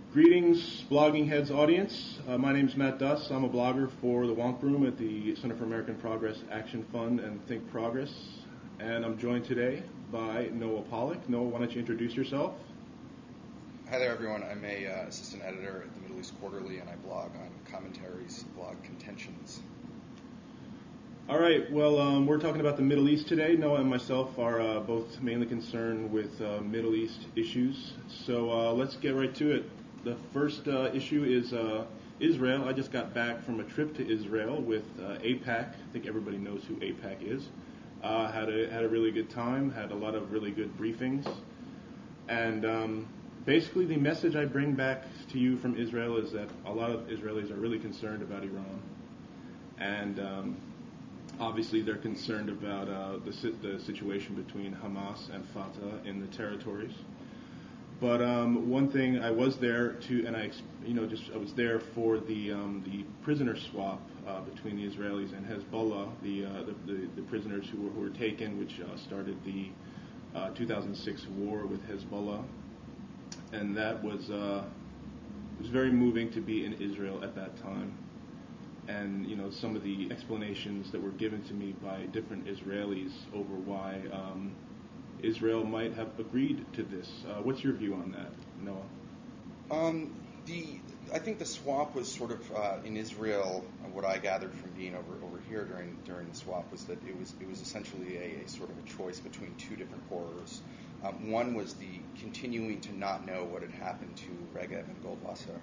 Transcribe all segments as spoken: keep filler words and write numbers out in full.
Greetings, Blogging Heads audience. Uh, my name is Matt Duss. I'm a blogger for the Wonk Room at the Center for American Progress Action Fund and Think Progress. And I'm joined today by Noah Pollack. Noah, why don't you introduce yourself? Hi there, everyone. I'm a uh, assistant editor at the Middle East Quarterly, and I blog on Commentaries, blog Contentions. All right. Well, um, we're talking about the Middle East today. Noah and myself are uh, both mainly concerned with uh, Middle East issues. So uh, let's get right to it. The first uh, issue is uh, Israel. I just got back from a trip to Israel with uh, AIPAC. I think everybody knows who AIPAC is. Uh, had a had a really good time. Had a lot of really good briefings. And um, basically, the message I bring back to you from Israel is that a lot of Israelis are really concerned about Iran, and um, obviously they're concerned about uh, the the situation between Hamas and Fatah in the territories. But um, one thing, I was there to, and I, you know, just I was there for the um, the prisoner swap uh, between the Israelis and Hezbollah, the uh, the, the, the prisoners who were, who were taken, which uh, started the uh, two thousand six war with Hezbollah, and that was uh, it was very moving to be in Israel at that time, and you know some of the explanations that were given to me by different Israelis over why. Um, Israel might have agreed to this. Uh, what's your view on that, Noah? Um, the I think the swap was sort of uh, in Israel. What I gathered from being over over here during during the swap was that it was it was essentially a, a sort of a choice between two different horrors. Um, one was the continuing to not know what had happened to Regev and Goldwasser,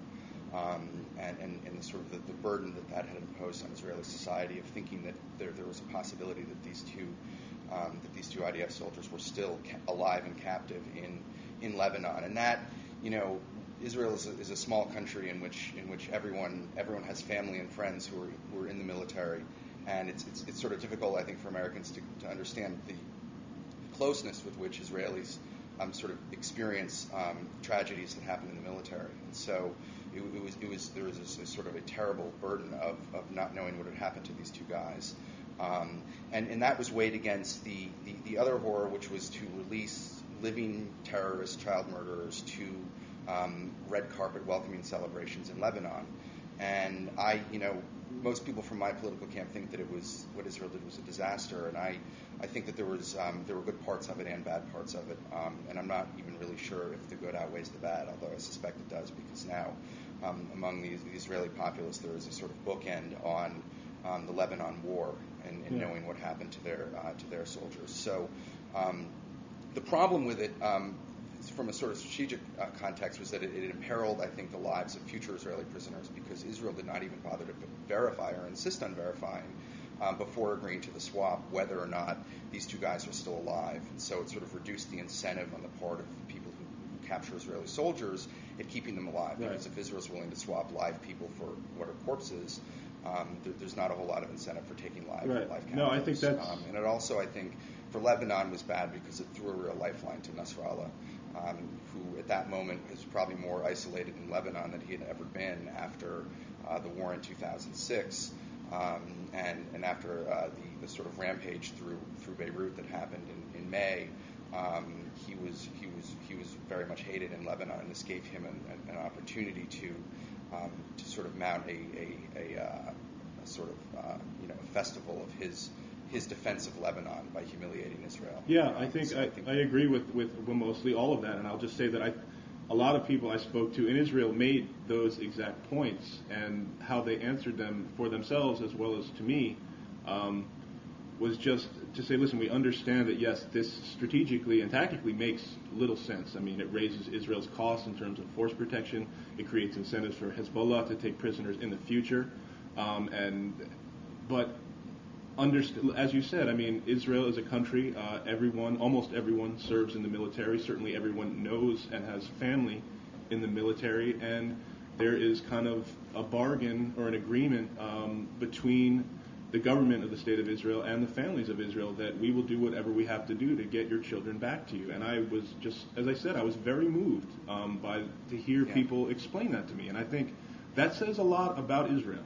um, and, and and the sort of the, the burden that that had imposed on Israeli society of thinking that there there was a possibility that these two. Um, that these two I D F soldiers were still ca- alive and captive in, in Lebanon, and that, you know, Israel is a, is a small country in which in which everyone everyone has family and friends who are who are in the military, and it's it's, it's sort of difficult, I think, for Americans to, to understand the closeness with which Israelis um, sort of experience um, tragedies that happen in the military, and so it, it was it was there was a, a sort of a terrible burden of, of not knowing what had happened to these two guys. Um, and, and that was weighed against the, the, the other horror, which was to release living terrorist child murderers to um, red carpet welcoming celebrations in Lebanon. And I, you know, most people from my political camp think that it was what Israel did was a disaster, and I, I think that there was um, there were good parts of it and bad parts of it, um, and I'm not even really sure if the good outweighs the bad, although I suspect it does, because now um, among the, the Israeli populace there is a sort of bookend on um, the Lebanon war and, and yeah. knowing what happened to their uh, to their soldiers. So um, the problem with it, um, from a sort of strategic uh, context, was that it, it imperiled, I think, the lives of future Israeli prisoners, because Israel did not even bother to verify or insist on verifying um, before agreeing to the swap whether or not these two guys were still alive. And so it sort of reduced the incentive on the part of people who, who capture Israeli soldiers at keeping them alive. Right. Because if Israel's willing to swap live people for what are corpses, um, there, there's not a whole lot of incentive for taking live, right. live captives. No, I think that's... Um, and it also, I think, for Lebanon was bad because it threw a real lifeline to Nasrallah, um, who at that moment is probably more isolated in Lebanon than he had ever been after uh, the war in two thousand six, um, and, and after uh, the, the sort of rampage through through Beirut that happened in, in May. Um, he was he was he was very much hated in Lebanon, and this gave him an, an opportunity to um, to sort of mount a a, a, uh, a sort of uh, you know a festival of his his defense of Lebanon by humiliating Israel. Yeah, um, I think, so I, I think I agree with, with mostly all of that, and I'll just say that I, a lot of people I spoke to in Israel made those exact points, and how they answered them for themselves as well as to me um, was just to say, listen, we understand that, yes, this strategically and tactically makes little sense. I mean, it raises Israel's costs in terms of force protection. It creates incentives for Hezbollah to take prisoners in the future, um, and but Underst- as you said, I mean, Israel is a country, uh, everyone, almost everyone serves in the military. Certainly everyone knows and has family in the military, and there is kind of a bargain or an agreement um, between the government of the State of Israel and the families of Israel that we will do whatever we have to do to get your children back to you. And I was just, as I said, I was very moved um, by to hear yeah. people explain that to me. And I think that says a lot about Israel.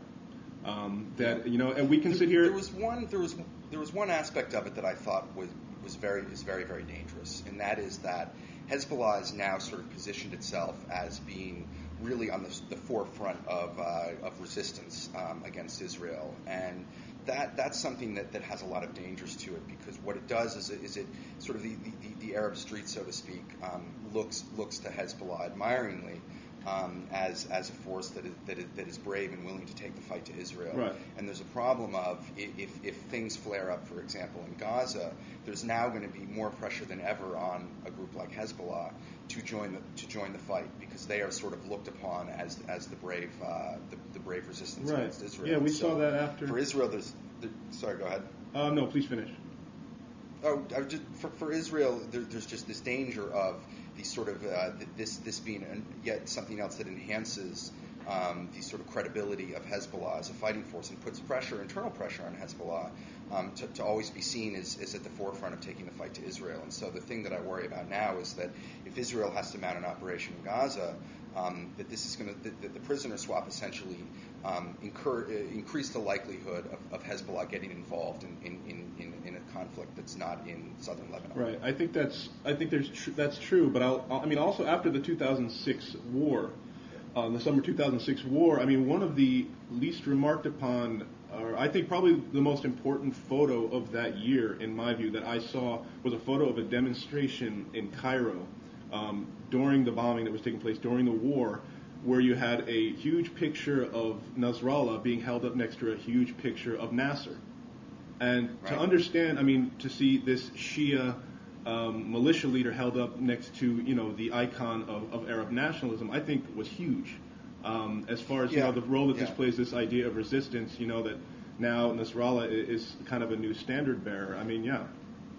Um, that you know, and we can there, sit here. There was one. There was there was one aspect of it that I thought was was very is very very dangerous, and that is that Hezbollah has now sort of positioned itself as being really on the, the forefront of, uh, of resistance um, against Israel. And that that's something that, that has a lot of dangers to it, because what it does is it, is it sort of the, the, the Arab street, so to speak, um, looks looks to Hezbollah admiringly um, as as a force that is, that is that is brave and willing to take the fight to Israel. Right. And there's a problem of if if things flare up, for example, in Gaza, there's now going to be more pressure than ever on a group like Hezbollah to join the to join the fight, because they are sort of looked upon as as the brave uh, the, the brave resistance right. against Israel. Yeah, we so saw that after. For Israel, there's there, sorry, go ahead. Uh, no, please finish. Oh, I just, for, for Israel, there, there's just this danger of the sort of uh, this this being an, yet something else that enhances um, the sort of credibility of Hezbollah as a fighting force and puts pressure, internal pressure on Hezbollah um, to, to always be seen as, as at the forefront of taking the fight to Israel. And so the thing that I worry about now is that if Israel has to mount an operation in Gaza, um, that this is going to that, that the prisoner swap essentially um, incur, uh, increase the likelihood of, of Hezbollah getting involved in, in, in, in, in a conflict that's not in southern Lebanon. Right. I think that's I think there's tr- that's true. But I'll, I mean, also after the two thousand six war, uh, the summer two thousand six war, I mean, one of the least remarked upon, or I think probably the most important photo of that year, in my view, that I saw was a photo of a demonstration in Cairo um, during the bombing that was taking place during the war, where you had a huge picture of Nasrallah being held up next to a huge picture of Nasser. And Right. to understand, I mean, to see this Shia um, militia leader held up next to, you know, the icon of, of Arab nationalism, I think was huge. Um, as far as, you Yeah. know, the role that Yeah. this plays, this idea of resistance, you know, that now Nasrallah is, is kind of a new standard bearer. I mean, yeah.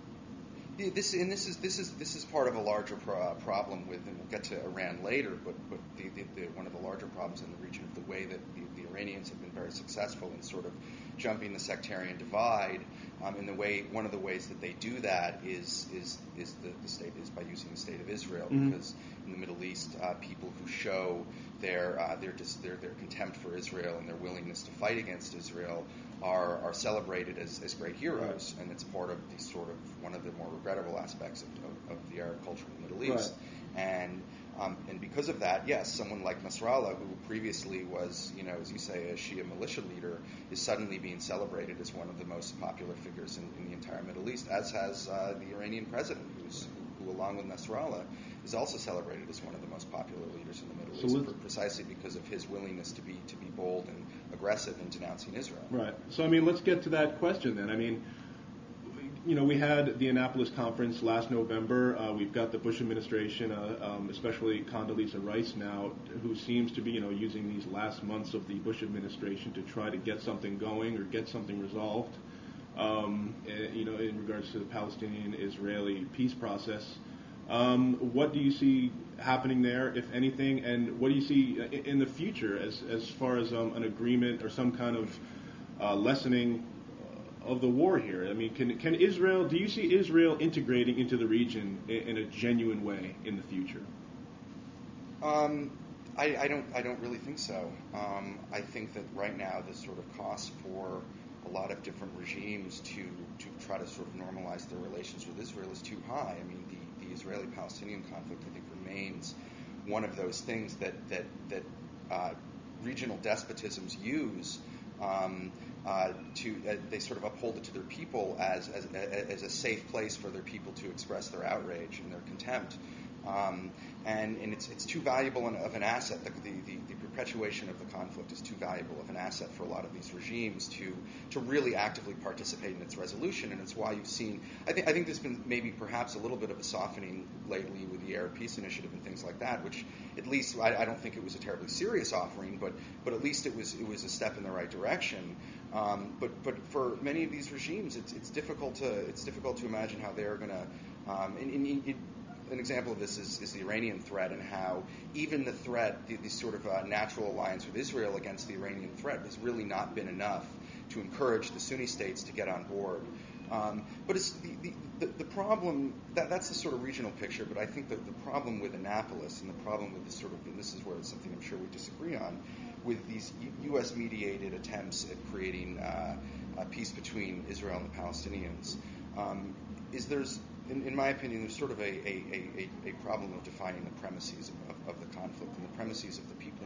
Yeah, this and this is this is this is part of a larger pro- problem with, and we'll get to Iran later. But but the, the, the, one of the larger problems in the region of the way that the, the Iranians have been very successful in sort of jumping the sectarian divide. Um, in the way one of the ways that they do that is is is the, the state is by using the state of Israel, Mm-hmm. because in the Middle East, uh, people who show their uh, their, dis- their their contempt for Israel and their willingness to fight against Israel are are celebrated as, as great heroes, and it's part of the sort of one of the more regrettable aspects of, of, of the Arab culture in the Middle East. Right. And um, and because of that, yes, someone like Nasrallah, who previously was, you know, as you say, a Shia militia leader, is suddenly being celebrated as one of the most popular figures in, in the entire Middle East, as has uh, the Iranian president, who's, who, who, along with Nasrallah, is also celebrated as one of the most popular leaders in the Middle So East, for, precisely because of his willingness to be to be bold and aggressive in denouncing Israel. Right. So, I mean, let's get to that question then. I mean, you know, we had the Annapolis conference last November. Uh, we've got the Bush administration, uh, um, especially Condoleezza Rice now, who seems to be, you know, using these last months of the Bush administration to try to get something going or get something resolved, um, eh, you know, in regards to the Palestinian-Israeli peace process. Um, what do you see happening there, if anything, and what do you see in the future as as far as um, an agreement or some kind of uh, lessening of the war here? I mean, can can Israel? Do you see Israel integrating into the region in, in a genuine way in the future? Um, I, I don't. I don't really think so. Um, I think that right now the sort of cost for a lot of different regimes to to try to sort of normalize their relations with Israel is too high. I mean, the, the Israeli-Palestinian conflict, I think, remains one of those things that that that uh, regional despotisms use. Um, uh, to uh, they sort of uphold it to their people as, as as a safe place for their people to express their outrage and their contempt, um, and and it's it's too valuable an, of an asset. The, the the perpetuation of the conflict is too valuable of an asset for a lot of these regimes to to really actively participate in its resolution, and it's why you've seen. I think I think there's been maybe perhaps a little bit of a softening lately with the Arab Peace Initiative and things like that, which at least I, I don't think it was a terribly serious offering, but but at least it was it was a step in the right direction. Um, but but for many of these regimes, it's it's difficult to it's difficult to imagine how they're going to. Um, and, and it, an example of this is, is the Iranian threat, and how even the threat, the, the sort of uh, natural alliance with Israel against the Iranian threat, has really not been enough to encourage the Sunni states to get on board. Um, but it's the, the, the, the problem, that, that's the sort of regional picture, but I think that the problem with Annapolis and the problem with the sort of, and this is where it's something I'm sure we disagree on, with these U S-mediated attempts at creating uh, a peace between Israel and the Palestinians, um, is there's, in, in my opinion, there's sort of a, a, a, a problem of defining the premises of, of, of the conflict, and the premises of the people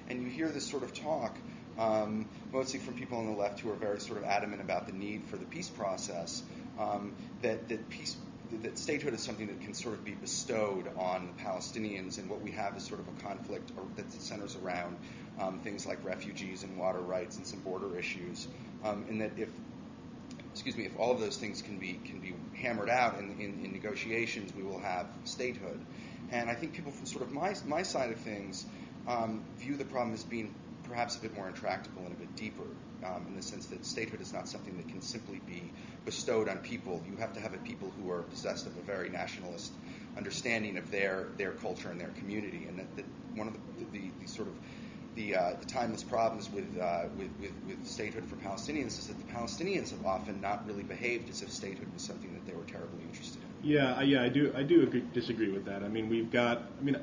and you hear this sort of talk, um, mostly from people on the left who are very sort of adamant about the need for the peace process, um, that, that peace that statehood is something that can sort of be bestowed on the Palestinians, and what we have is sort of a conflict that centers around um, things like refugees and water rights and some border issues, um, and that if excuse me, if all of those things can be can be hammered out in, in, in negotiations, we will have statehood. And I think people from sort of my my side of things um, view the problem as being perhaps a bit more intractable and a bit deeper, um, in the sense that statehood is not something that can simply be bestowed on people. You have to have a people who are possessed of a very nationalist understanding of their their culture and their community, and that, that one of the, the, the sort of the, uh, the timeless problems with, uh, with, with with statehood for Palestinians is that the Palestinians have often not really behaved as if statehood was something that they were terribly interested in. Yeah, yeah, I do. I do agree, disagree with that. I mean, we've got. I mean,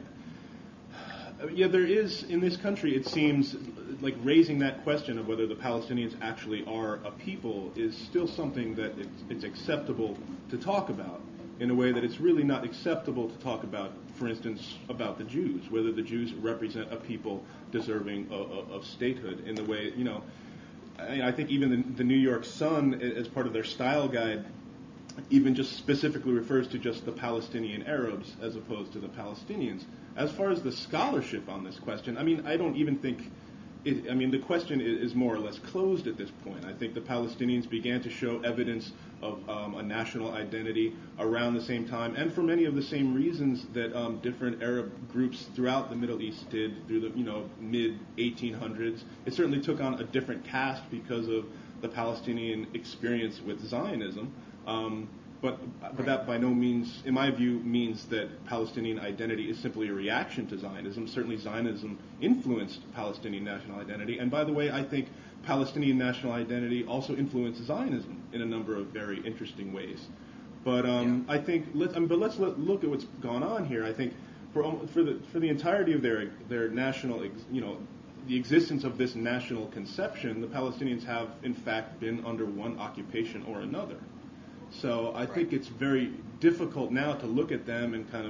yeah, there is in this country. It seems like raising that question of whether the Palestinians actually are a people is still something that it's, it's acceptable to talk about, in a way that it's really not acceptable to talk about, for instance, about the Jews, whether the Jews represent a people deserving of, of statehood in the way, you know, I, I think even the, the New York Sun, as part of their style guide, even just specifically refers to just the Palestinian Arabs as opposed to the Palestinians. As far as the scholarship on this question, I mean, I don't even think It, I mean, the question is more or less closed at this point. I think the Palestinians began to show evidence of um, a national identity around the same time, and for many of the same reasons that um, different Arab groups throughout the Middle East did through the, you know, mid eighteen hundreds. It certainly took on a different cast because of the Palestinian experience with Zionism. Um, But but that by no means, in my view, means that Palestinian identity is simply a reaction to Zionism. Certainly Zionism influenced Palestinian national identity. And by the way, I think Palestinian national identity also influenced Zionism in a number of very interesting ways. But um, yeah. I think, let, I mean, but let's let, look at what's gone on here. I think for for the for the entirety of their their national, you know, the existence of this national conception, the Palestinians have in fact been under one occupation or another. So I right. think it's very difficult now to look at them and kind of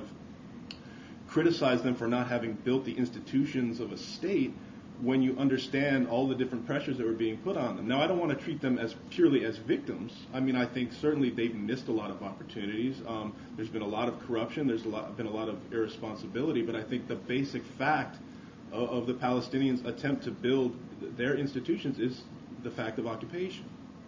criticize them for not having built the institutions of a state when you understand all the different pressures that were being put on them. Now, I don't want to treat them as purely as victims. I mean, I think certainly they've missed a lot of opportunities. Um, there's been a lot of corruption. There's a lot, been a lot of irresponsibility. But I think the basic fact of, of the Palestinians' attempt to build their institutions is the fact of occupation.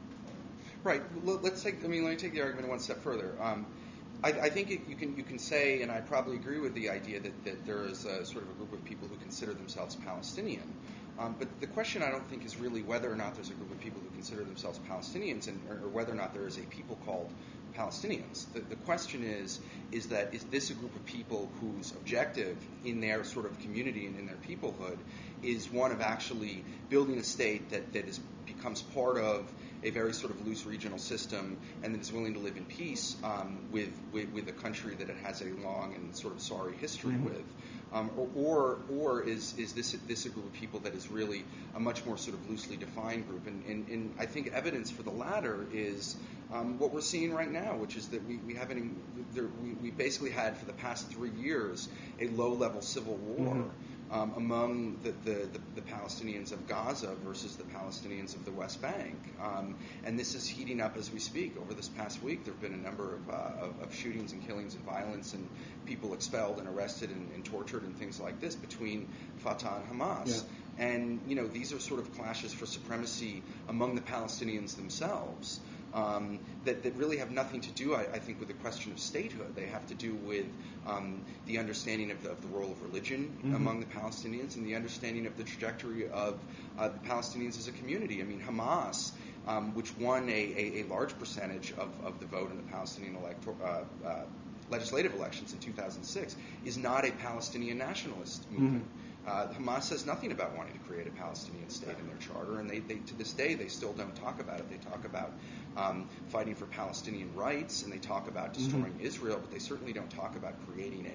Right. Let's take. I mean, let me take the argument one step further. Um, I, I think it, you can you can say, and I probably agree with the idea that, that there is a sort of a group of people who consider themselves Palestinian. Um, but the question I don't think is really whether or not there's a group of people who consider themselves Palestinians, and, or, or whether or not there is a people called Palestinians. The, the question is, is that is this a group of people whose objective in their sort of community and in their peoplehood is one of actually building a state that, that is becomes part of a very sort of loose regional system, and that is willing to live in peace um, with, with with a country that it has a long and sort of sorry history mm-hmm. with, um, or, or or is is this this a group of people that is really a much more sort of loosely defined group? And and, and I think evidence for the latter is um, what we're seeing right now, which is that we we haven't there, we we basically had for the past three years a low level civil war. Mm-hmm. Um, among the, the, the, the Palestinians of Gaza versus the Palestinians of the West Bank. Um, and this is heating up as we speak. Over this past week, there have been a number of, uh, of, of shootings and killings and violence and people expelled and arrested and, and tortured and things like this between Fatah and Hamas. Yeah. And, you know, these are sort of clashes for supremacy among the Palestinians themselves. Um, that, that really have nothing to do, I, I think, with the question of statehood. They have to do with um, the understanding of the, of the role of religion mm-hmm. among the Palestinians and the understanding of the trajectory of uh, the Palestinians as a community. I mean, Hamas, um, which won a, a, a large percentage of, of the vote in the Palestinian elector, uh, uh, legislative elections in two thousand six, is not a Palestinian nationalist movement. Mm-hmm. Uh, Hamas says nothing about wanting to create a Palestinian state in their charter, and they, they to this day they still don't talk about it. They talk about um, fighting for Palestinian rights, and they talk about destroying mm-hmm. Israel, but they certainly don't talk about creating a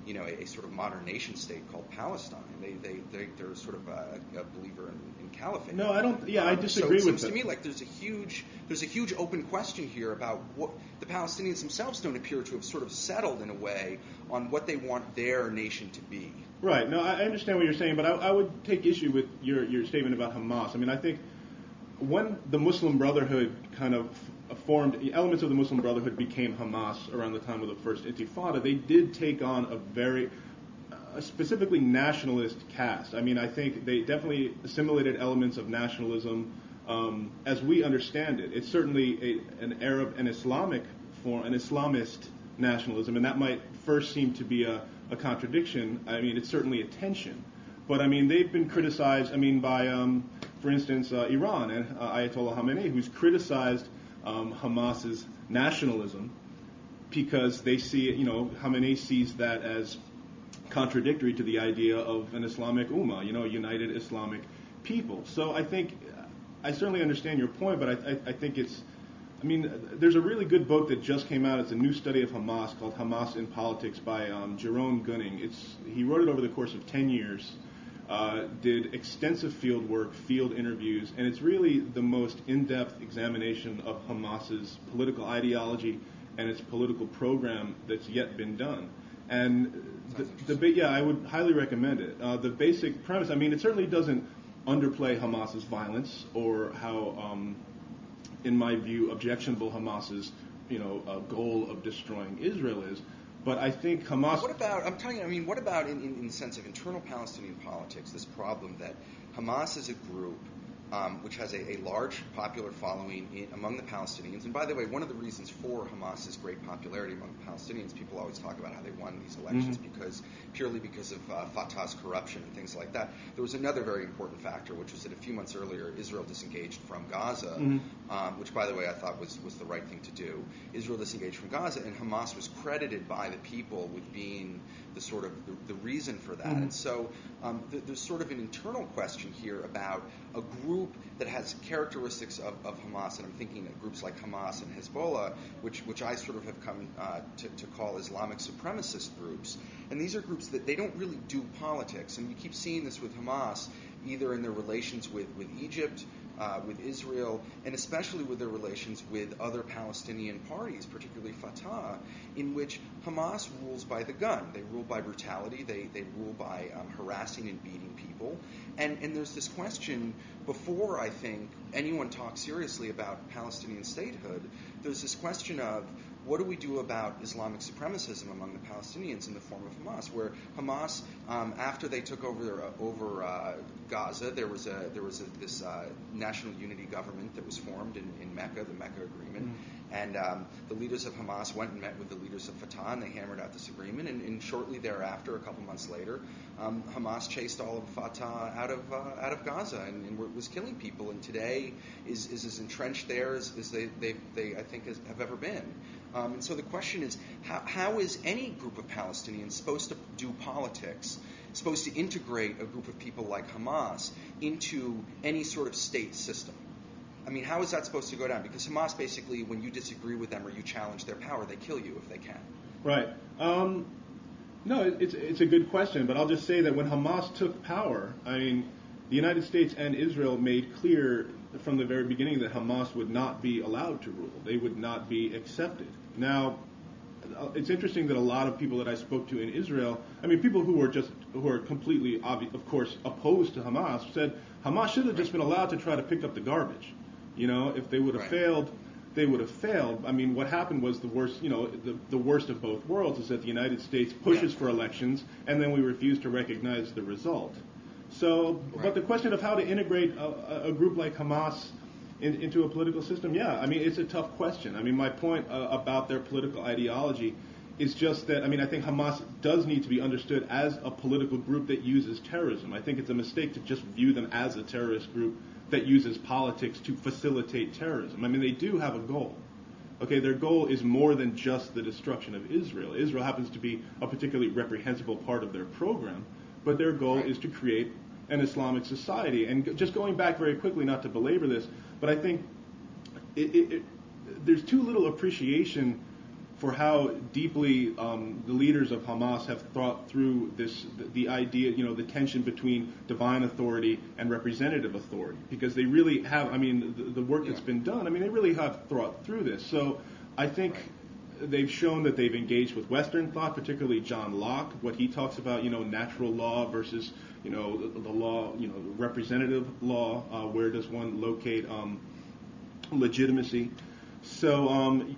you know, a, a sort of modern nation state called Palestine. They they they they're sort of a, a believer in, in caliphate. No, I don't. Yeah, I Um, disagree so it with seems to that. me like there's a huge there's a huge open question here about what the Palestinians themselves don't appear to have sort of settled in a way on what they want their nation to be. Right. No, I I understand what you're saying, but I, I would take issue with your, your statement about Hamas. I mean, I think when the Muslim Brotherhood kind of formed, elements of the Muslim Brotherhood became Hamas around the time of the first Intifada, they did take on a very a specifically nationalist cast. I mean, I think they definitely assimilated elements of nationalism um, as we understand it. It's certainly a, an Arab and Islamic form, an Islamist nationalism, and that might first seem to be a, a contradiction. I mean, it's certainly a tension. But, I mean, they've been criticized, I mean, by, um, for instance, uh, Iran and uh, Ayatollah Khamenei, who's criticized um, Hamas's nationalism because they see it, you know, Khamenei sees that as contradictory to the idea of an Islamic ummah, you know, a united Islamic people. So I think, I certainly understand your point, but I, I, I think it's, I mean, there's a really good book that just came out. It's a new study of Hamas called Hamas in Politics by um, Jerome Gunning. It's he wrote it over the course of ten years, uh, did extensive field work, field interviews, and it's really the most in-depth examination of Hamas's political ideology and its political program that's yet been done. And the, the big, yeah, I would highly recommend it. Uh, the basic premise, I mean, it certainly doesn't underplay Hamas's violence or how, um, in my view, objectionable Hamas's, you know, uh, goal of destroying Israel is. But I think Hamas. What about? I'm telling you. I mean, what about in, in, in the sense of internal Palestinian politics? This problem that Hamas is a group um, which has a, a large popular following in, among the Palestinians. And by the way, one of the reasons for Hamas's great popularity among the Palestinians, people always talk about how they won these elections Mm-hmm. because purely because of uh, Fatah's corruption and things like that. There was another very important factor, which was that a few months earlier, Israel disengaged from Gaza, Mm-hmm. um, which, by the way, I thought was, was the right thing to do. Israel disengaged from Gaza, and Hamas was credited by the people with being the sort of the, the reason for that. Mm-hmm. And so um, th- there's sort of an internal question here about a group that has characteristics of, of Hamas, and I'm thinking of groups like Hamas and Hezbollah, which which I sort of have come uh, to, to call Islamic supremacist groups. And these are groups that they don't really do politics. And you keep seeing this with Hamas, either in their relations with, with Egypt, uh, with Israel, and especially with their relations with other Palestinian parties, particularly Fatah, in which Hamas rules by the gun. They rule by brutality. They, they rule by um, harassing and beating people. And, and there's this question, before I think anyone talks seriously about Palestinian statehood, there's this question of, what do we do about Islamic supremacism among the Palestinians in the form of Hamas? Where Hamas, um, after they took over uh, over uh, Gaza, there was a there was a, this uh, national unity government that was formed in, in Mecca, the Mecca Agreement, mm-hmm. and um, the leaders of Hamas went and met with the leaders of Fatah, and they hammered out this agreement. And, and shortly thereafter, a couple months later, um, Hamas chased all of Fatah out of uh, out of Gaza and, and was killing people. And today is is as entrenched there as, as they they they I think has, have ever been. Um, and so the question is, how, how is any group of Palestinians supposed to do politics, supposed to integrate a group of people like Hamas into any sort of state system? I mean, how is that supposed to go down? Because Hamas basically, when you disagree with them or you challenge their power, they kill you if they can. Right. Um, no, it's it's a good question, but I'll just say that when Hamas took power, I mean, the United States and Israel made clear from the very beginning that Hamas would not be allowed to rule. They would not be accepted. Now, it's interesting that a lot of people that I spoke to in Israel, I mean, people who were just, who are completely, obvious, of course, opposed to Hamas, said Hamas should have just been allowed to try to pick up the garbage. You know, if they would have Right. failed, they would have failed. I mean, what happened was the worst, you know, the, the worst of both worlds is that the United States pushes Yeah. for elections, and then we refuse to recognize the result. So, Right. but the question of how to integrate a, a group like Hamas in, into a political system, yeah, I mean, it's a tough question. I mean, my point uh, about their political ideology is just that, I mean, I think Hamas does need to be understood as a political group that uses terrorism. I think it's a mistake to just view them as a terrorist group that uses politics to facilitate terrorism. I mean, they do have a goal. Okay, their goal is more than just the destruction of Israel. Israel happens to be a particularly reprehensible part of their program, but their goal Right. is to create an Islamic society. And just going back very quickly, not to belabor this, but I think it, it, it, there's too little appreciation for how deeply um, the leaders of Hamas have thought through this, the, the idea, you know, the tension between divine authority and representative authority, because they really have, I mean, the, the work that's been done, I mean, they really have thought through this. So I think they've shown that they've engaged with Western thought, particularly John Locke, what he talks about, you know, natural law versus, you know, the, the law, you know, representative law, uh, where does one locate um, legitimacy. So, um,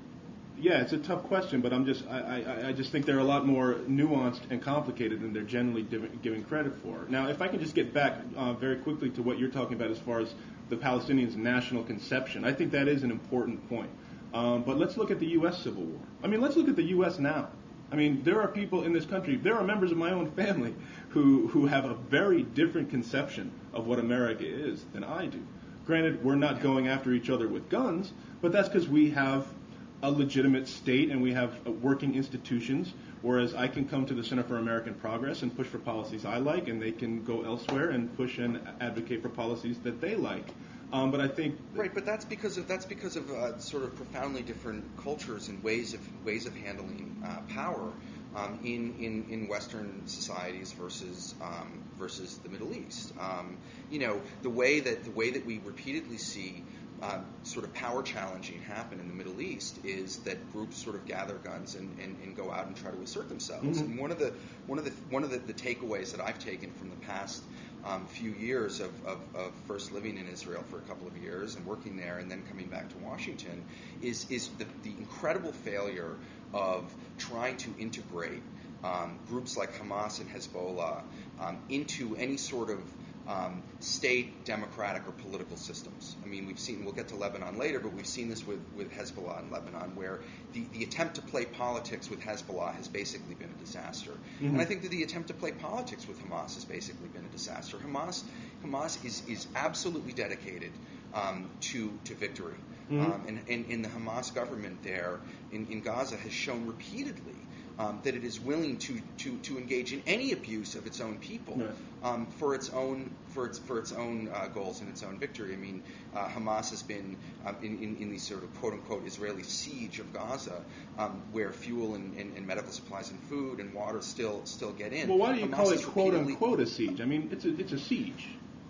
yeah, it's a tough question, but I'm just I, I, I just think they're a lot more nuanced and complicated than they're generally div- given credit for. Now, if I can just get back uh, very quickly to what you're talking about as far as the Palestinians' national conception, I think that is an important point. Um, but let's look at the U S Civil War. I mean, let's look at the U S now. I mean, there are people in this country, there are members of my own family who, who have a very different conception of what America is than I do. Granted, we're not going after each other with guns, but that's because we have a legitimate state and we have working institutions, whereas I can come to the Center for American Progress and push for policies I like, and they can go elsewhere and push and advocate for policies that they like. Um, but I think right, but that's because of that's because of uh, sort of profoundly different cultures and ways of ways of handling uh, power um, in, in in Western societies versus um, versus the Middle East. Um, you know, the way that the way that we repeatedly see uh, sort of power challenging happen in the Middle East is that groups sort of gather guns and, and, and go out and try to assert themselves. Mm-hmm. And one of the one of the one of the, the takeaways that I've taken from the past Um, few years of, of, of first living in Israel for a couple of years and working there and then coming back to Washington is is the, the incredible failure of trying to integrate um, groups like Hamas and Hezbollah um, into any sort of um, state, democratic, or political systems. I mean, we've seen, we'll get to Lebanon later, but we've seen this with, with Hezbollah in Lebanon, where the, the attempt to play politics with Hezbollah has basically been a disaster. Mm-hmm. And I think that the attempt to play politics with Hamas has basically been a disaster. Hamas Hamas is, is absolutely dedicated um, to, to victory. Mm-hmm. Um, and, and, and the Hamas government there in, in Gaza has shown repeatedly Um, that it is willing to, to, to engage in any abuse of its own people right. um, for its own for its for its own uh, goals and its own victory. I mean, uh, Hamas has been um, in, in in the sort of quote unquote Israeli siege of Gaza, um, where fuel and, and, and medical supplies and food and water still still get in. Well, why do you Hamas call it quote unquote a siege? I mean, it's a it's a siege.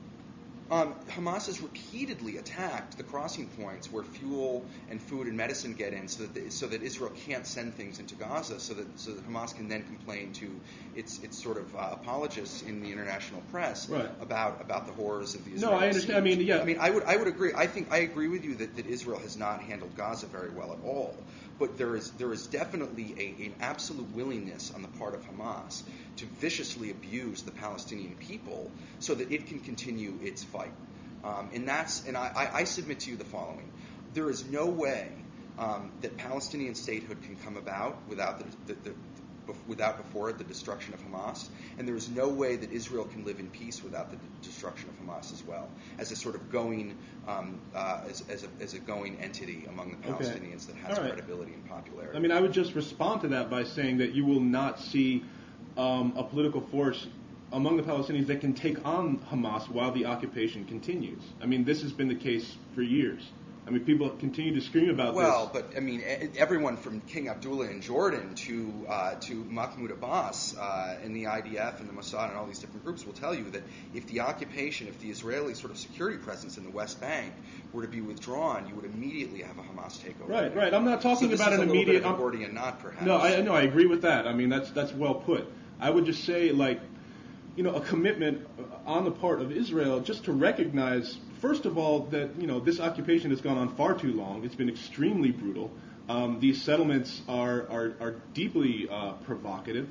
Um, Hamas has repeatedly attacked the crossing points where fuel and food and medicine get in, so that the, so that Israel can't send things into Gaza, so that so that Hamas can then complain to its its sort of uh, apologists in the international press right. about about the horrors of the Israeli No, I understand. siege. I mean, yeah. I mean, I would I would agree. I think I agree with you that, that Israel has not handled Gaza very well at all. But there is there is definitely a, an absolute willingness on the part of Hamas to viciously abuse the Palestinian people so that it can continue its fight. Um, and that's and I, I submit to you the following: there is no way um, that Palestinian statehood can come about without the, the, the, the without before it the destruction of Hamas, and there is no way that Israel can live in peace without the destruction of Hamas as well, as a sort of going um, uh, as, as, a, as a going entity among the Palestinians okay. that has right. credibility and popularity. I mean, I would just respond to that by saying that you will not see um, a political force among the Palestinians that can take on Hamas while the occupation continues. I mean, this has been the case for years. I mean, people continue to scream about well, this. Well, but I mean, everyone from King Abdullah in Jordan to uh, to Mahmoud Abbas uh, and the I D F and the Mossad and all these different groups will tell you that if the occupation, if the Israeli sort of security presence in the West Bank were to be withdrawn, you would immediately have a Hamas takeover. Right, right. I'm not talking so about an immediate. This is a little bit of a Gordian knot, perhaps. No, I no, I agree with that. I mean, that's that's well put. I would just say, like, you know, a commitment on the part of Israel just to recognize, first of all, that, you know, this occupation has gone on far too long. It's been extremely brutal. Um, these settlements are are, are deeply uh, provocative,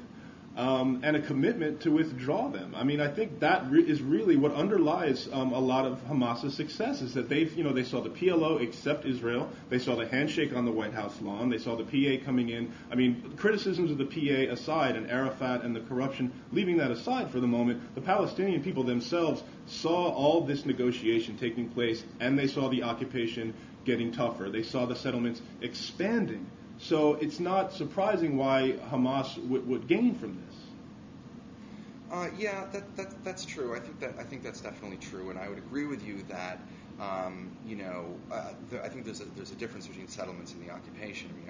um, and a commitment to withdraw them. I mean, I think that re- is really what underlies um, a lot of Hamas's success, is that they've, you know, they saw the P L O accept Israel. They saw the handshake on the White House lawn. They saw the P A coming in. I mean, criticisms of the P A aside, and Arafat and the corruption, leaving that aside for the moment, the Palestinian people themselves saw all this negotiation taking place, and they saw the occupation getting tougher. They saw the settlements expanding. So it's not surprising why Hamas w- would gain from this. Uh, yeah, that, that that's true. I think that I think that's definitely true, and I would agree with you that um, you know uh, the, I think there's a there's a difference between settlements and the occupation. I mean, I think the,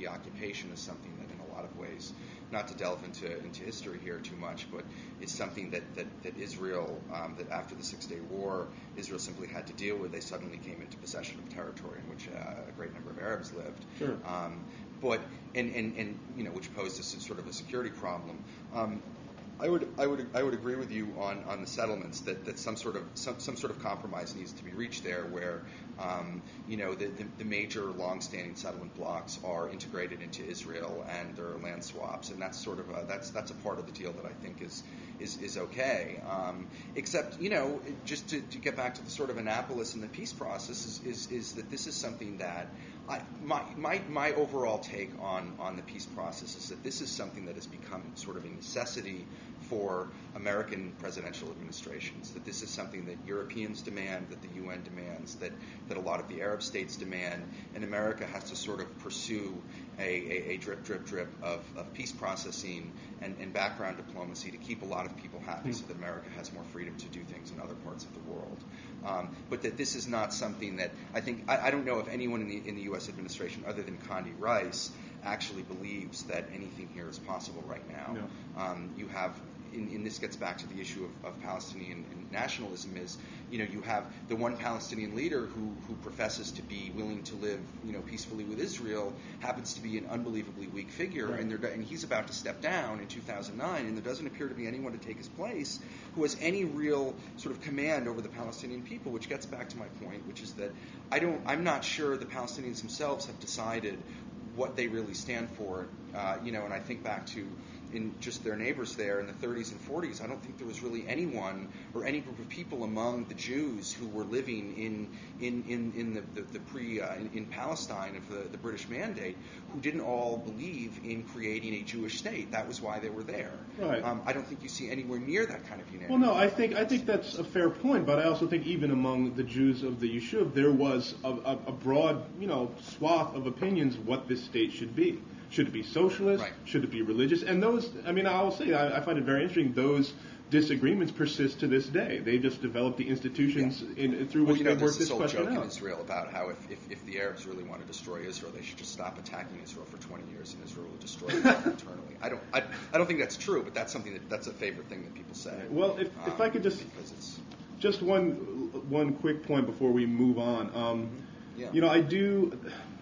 the occupation is something that in a lot of ways, not to delve into into history here too much, but it's something that, that, that Israel, um, that after the Six-Day War, Israel simply had to deal with. They suddenly came into possession of territory in which uh, a great number of Arabs lived. Sure. Um, but, and, and, and, you know, which posed a sort of a security problem. Um, I would, I would, I would agree with you on, on the settlements that, that some sort of some, some sort of compromise needs to be reached there, where um, you know the, the, the major long-standing settlement blocks are integrated into Israel and there are land swaps, and that's sort of a, that's that's a part of the deal that I think is is, is okay. Um, except you know just to, to get back to the sort of Annapolis and the peace process is is, is that this is something that I, my my my overall take on on the peace process is that this is something that has become sort of a necessity for American presidential administrations, that this is something that Europeans demand, that the U N demands, that, that a lot of the Arab states demand, and America has to sort of pursue a, a, a drip, drip, drip of, of peace processing and, and background diplomacy to keep a lot of people happy mm-hmm. so that America has more freedom to do things in other parts of the world. Um, but that this is not something that I think, I, I don't know if anyone in the, in the U S administration other than Condi Rice actually believes that anything here is possible right now. No. Um, you have And, and this gets back to the issue of, of Palestinian nationalism is, you know, you have the one Palestinian leader who, who professes to be willing to live, you know, peacefully with Israel, happens to be an unbelievably weak figure, right. and, they're, and he's about to step down in two thousand nine, and there doesn't appear to be anyone to take his place who has any real sort of command over the Palestinian people, which gets back to my point, which is that I don't, I'm not sure the Palestinians themselves have decided what they really stand for, uh, you know, and I think back to in just their neighbors there in the thirties and forties, I don't think there was really anyone or any group of people among the Jews who were living in in, in, in the, the, the pre uh, in, in Palestine of the, the British Mandate who didn't all believe in creating a Jewish state. That was why they were there. Right. Um, I don't think you see anywhere near that kind of unanimity. Well, no, I think I think that's a fair point, but I also think even among the Jews of the Yishuv, there was a, a, a broad, you know, swath of opinions what this state should be. Should it be socialist? Right. Should it be religious? And those, I mean, I will say, I, I find it very interesting, those disagreements persist to this day. They just developed the institutions yeah. in, through well, which you know, they work this whole question joke out. in Israel about how if, if, if the Arabs really want to destroy Israel, they should just stop attacking Israel for twenty years and Israel will destroy itself internally. I don't, I, I don't think that's true, but that's something that, that's a favorite thing that people say. Well, if, um, if I could just, it's, just one, one quick point before we move on. Um, yeah. You know, I do...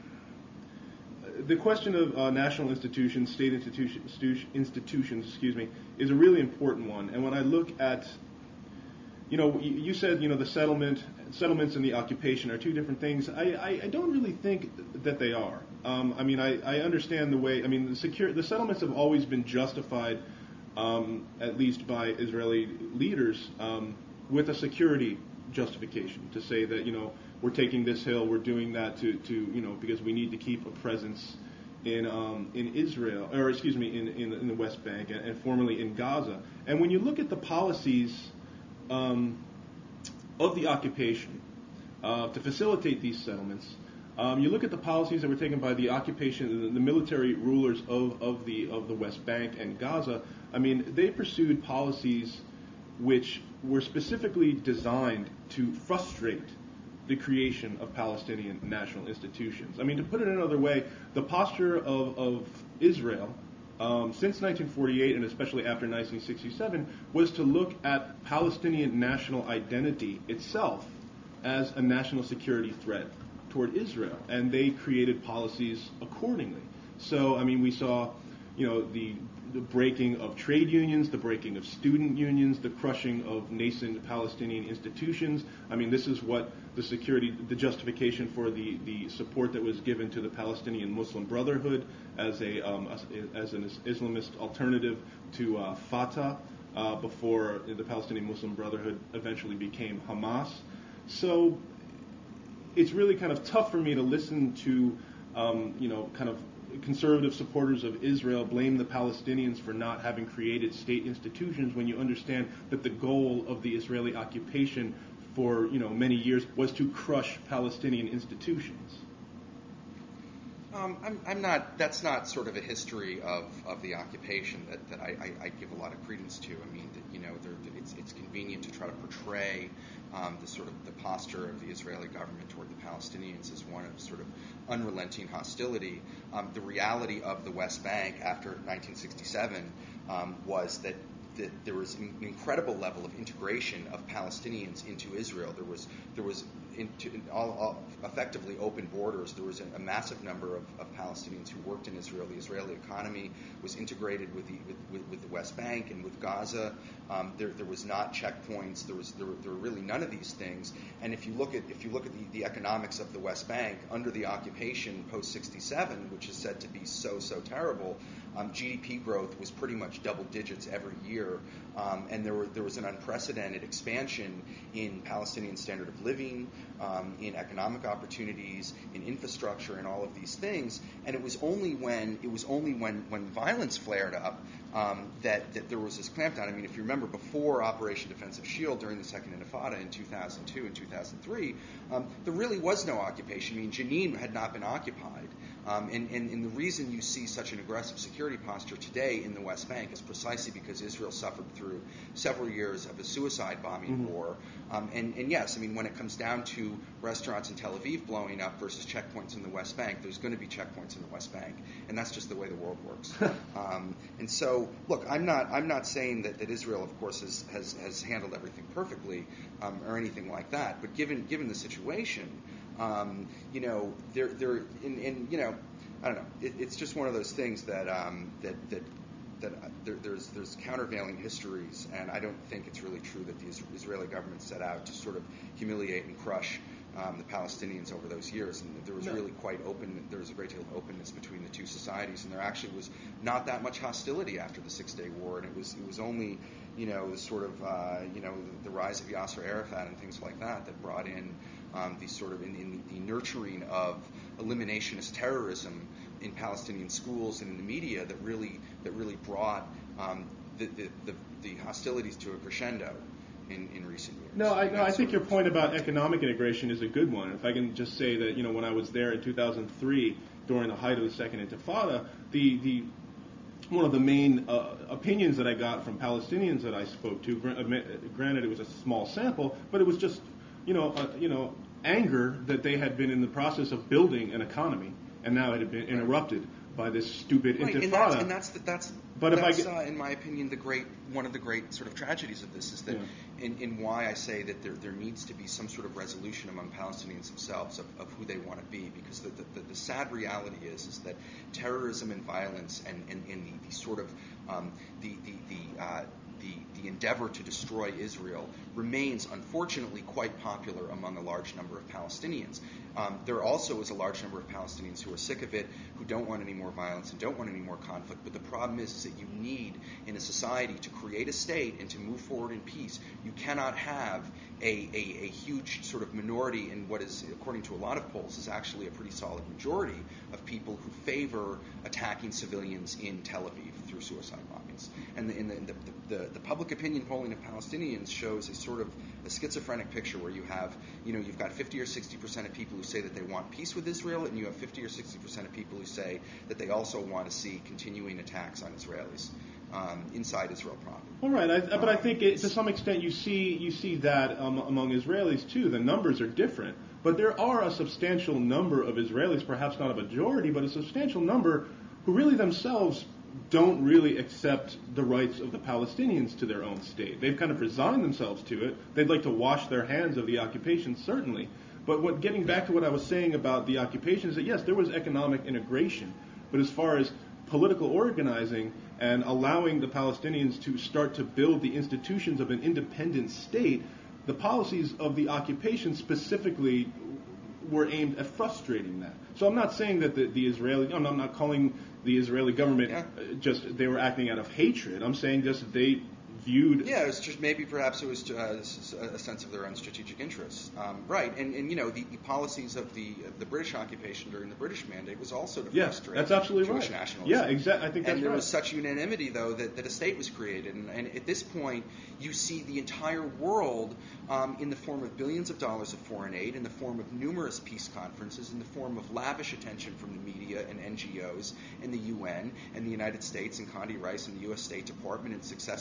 The question of uh, national institutions, state institutions, institutions, excuse me, is a really important one. And when I look at, you know, you, you said, you know, the settlement, settlements and the occupation are two different things. I, I, I don't really think that they are. Um, I mean, I, I understand the way. I mean, the secure, the settlements have always been justified, um, at least by Israeli leaders, um, with a security justification to say that, you know, we're taking this hill, we're doing that to, to you know, because we need to keep a presence in um, in Israel, or excuse me, in, in, in the West Bank and, and formerly in Gaza. And when you look at the policies um, of the occupation uh, to facilitate these settlements, um, you look at the policies that were taken by the occupation, the, the military rulers of, of the of the West Bank and Gaza. I mean, they pursued policies which were specifically designed to frustrate the creation of Palestinian national institutions. I mean, to put it another way, the posture of, of Israel um, since nineteen forty-eight and especially after nineteen sixty-seven was to look at Palestinian national identity itself as a national security threat toward Israel, and they created policies accordingly. So, I mean, we saw, you know, the the breaking of trade unions, the breaking of student unions, the crushing of nascent Palestinian institutions. I mean, this is what the security, the justification for the, the support that was given to the Palestinian Muslim Brotherhood as a um, as an Islamist alternative to uh, Fatah uh, before the Palestinian Muslim Brotherhood eventually became Hamas. So it's really kind of tough for me to listen to, um, you know, kind of conservative supporters of Israel blame the Palestinians for not having created state institutions when you understand that the goal of the Israeli occupation for, you know, many years was to crush Palestinian institutions. Um, I'm, I'm not. That's not sort of a history of, of the occupation that, that I, I, I give a lot of credence to. I mean, that, you know, it's it's convenient to try to portray um, the sort of the posture of the Israeli government toward the Palestinians is one of sort of unrelenting hostility. Um, the reality of the West Bank after nineteen sixty-seven um, was that that there was an incredible level of integration of Palestinians into Israel. There was there was into, all, all effectively open borders. There was a, a massive number of, of Palestinians who worked in Israel. The Israeli economy was integrated with the with, with, with the West Bank and with Gaza. Um, there, there was not checkpoints. There was there were, there were really none of these things. And if you look at if you look at the, the economics of the West Bank under the occupation post sixty-seven, which is said to be so so terrible, um, G D P growth was pretty much double digits every year, um, and there were there was an unprecedented expansion in Palestinian standard of living, um, in economic opportunities, in infrastructure, and all of these things. And it was only when it was only when when violence flared up um, that that there was this clampdown. I mean, if you remember, before Operation Defensive Shield during the Second Intifada in two thousand two and two thousand three, um, there really was no occupation. I mean, Jenin had not been occupied. Um, and, and, and the reason you see such an aggressive security posture today in the West Bank is precisely because Israel suffered through several years of a suicide bombing mm-hmm. war. Um, and, and yes, I mean, when it comes down to restaurants in Tel Aviv blowing up versus checkpoints in the West Bank, there's going to be checkpoints in the West Bank, and that's just the way the world works. um, and so, look, I'm not I'm not saying that, that Israel, of course, has has, has handled everything perfectly um, or anything like that. But given given the situation. Um, you know, they're, they're in, in, you know, I don't know. It, it's just one of those things that um, that that that uh, there, there's there's countervailing histories, and I don't think it's really true that the Israeli government set out to sort of humiliate and crush um, the Palestinians over those years. And there was no. really quite open. There was a great deal of openness between the two societies, and there actually was not that much hostility after the Six Day War, and it was it was only, you know, the sort of uh, you know the, the rise of Yasser Arafat and things like that that brought in. Um, the sort of in, in the nurturing of eliminationist terrorism in Palestinian schools and in the media that really that really brought um, the, the, the, the hostilities to a crescendo in, in recent years. No, I, no, I think your point about economic integration is a good one. If I can just say that, you know, when I was there in two thousand three during the height of the Second Intifada, the the one of the main uh, opinions that I got from Palestinians that I spoke to, granted it was a small sample, but it was just you know, uh, you know, anger that they had been in the process of building an economy, and now it had been interrupted by this stupid right, intifada. And that's, and that's, the, that's, but that's if I get, uh, in my opinion, the great one of the great sort of tragedies of this is that, yeah. in, in why I say that there, there needs to be some sort of resolution among Palestinians themselves of, of who they want to be, because the, the, the sad reality is is that terrorism and violence and, and, and the, the sort of um, the the the uh, The, the endeavor to destroy Israel remains, unfortunately, quite popular among a large number of Palestinians. Um, there also is a large number of Palestinians who are sick of it, who don't want any more violence and don't want any more conflict. But the problem is, is that you need, in a society, to create a state and to move forward in peace, you cannot have a, a, a huge sort of minority in what is, according to a lot of polls, is actually a pretty solid majority of people who favor attacking civilians in Tel Aviv through suicide bombings. And the, in the, the, the, the public opinion polling of Palestinians shows a sort of a schizophrenic picture where you have, you know, you've got fifty or sixty percent of people who say that they want peace with Israel, and you have fifty or sixty percent of people who say that they also want to see continuing attacks on Israelis um, inside Israel proper. All right, I, but I think it, to some extent you see you see that um, among Israelis too. The numbers are different, but there are a substantial number of Israelis, perhaps not a majority, but a substantial number who really themselves don't really accept the rights of the Palestinians to their own state. They've kind of resigned themselves to it. They'd like to wash their hands of the occupation, certainly. But what, getting back to what I was saying about the occupation is that, yes, there was economic integration. But as far as political organizing and allowing the Palestinians to start to build the institutions of an independent state, the policies of the occupation specifically were aimed at frustrating that. So I'm not saying that the, the Israeli, I'm not calling the Israeli government yeah. just, they were acting out of hatred. I'm saying just that they viewed... Yeah, it was just maybe perhaps it was uh, a sense of their own strategic interests. Um, right, and, and you know, the, the policies of the of the British occupation during the British Mandate was also to yeah, frustrate that's absolutely Jewish right. nationalism. Yeah, exactly. I think that's And there right. was such unanimity, though, that, that a state was created. And, and at this point, you see the entire world um, in the form of billions of dollars of foreign aid, in the form of numerous peace conferences, in the form of lavish attention from the media and N G Os and the U N and the United States and Condi Rice and the U S State Department and successive Israeli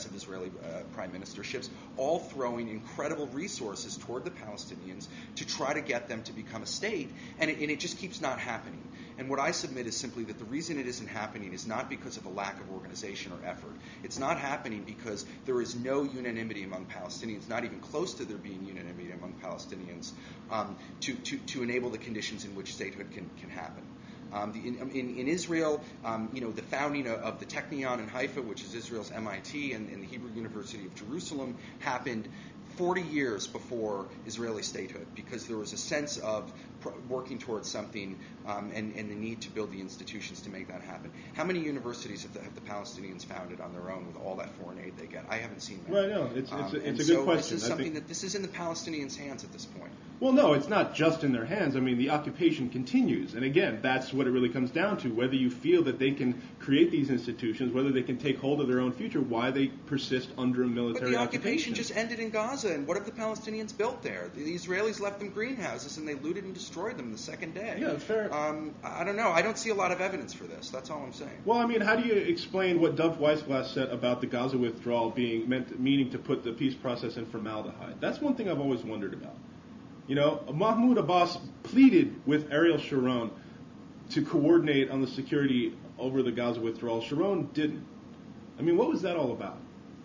uh, prime ministerships, all throwing incredible resources toward the Palestinians to try to get them to become a state, and it, and it just keeps not happening. And what I submit is simply that the reason it isn't happening is not because of a lack of organization or effort. It's not happening because there is no unanimity among Palestinians, not even close to there being unanimity among Palestinians, um, to, to, to enable the conditions in which statehood can, can happen. Um, the, in, in, in Israel, um, you know, the founding of, of the Technion in Haifa, which is Israel's M I T, and, and the Hebrew University of Jerusalem, happened forty years before Israeli statehood, because there was a sense of pr- working towards something um, and, and the need to build the institutions to make that happen. How many universities have the, have the Palestinians founded on their own with all that foreign aid they get? I haven't seen that. Right, no, it's, um, it's, a, it's and a good so question. This is I something think... that this is in the Palestinians' hands at this point. Well, no, it's not just in their hands. I mean, the occupation continues. And again, that's what it really comes down to, whether you feel that they can create these institutions, whether they can take hold of their own future, why they persist under a military But the occupation. occupation just ended in Gaza, and what have the Palestinians built there? The Israelis left them greenhouses, and they looted and destroyed them the second day. Yeah, that's fair. Um, I don't know. I don't see a lot of evidence for this. That's all I'm saying. Well, I mean, how do you explain what Dov Weissglass said about the Gaza withdrawal being meant, meaning to put the peace process in formaldehyde? That's one thing I've always wondered about. You know, Mahmoud Abbas pleaded with Ariel Sharon to coordinate on the security over the Gaza withdrawal. Sharon didn't. I mean, what was that all about?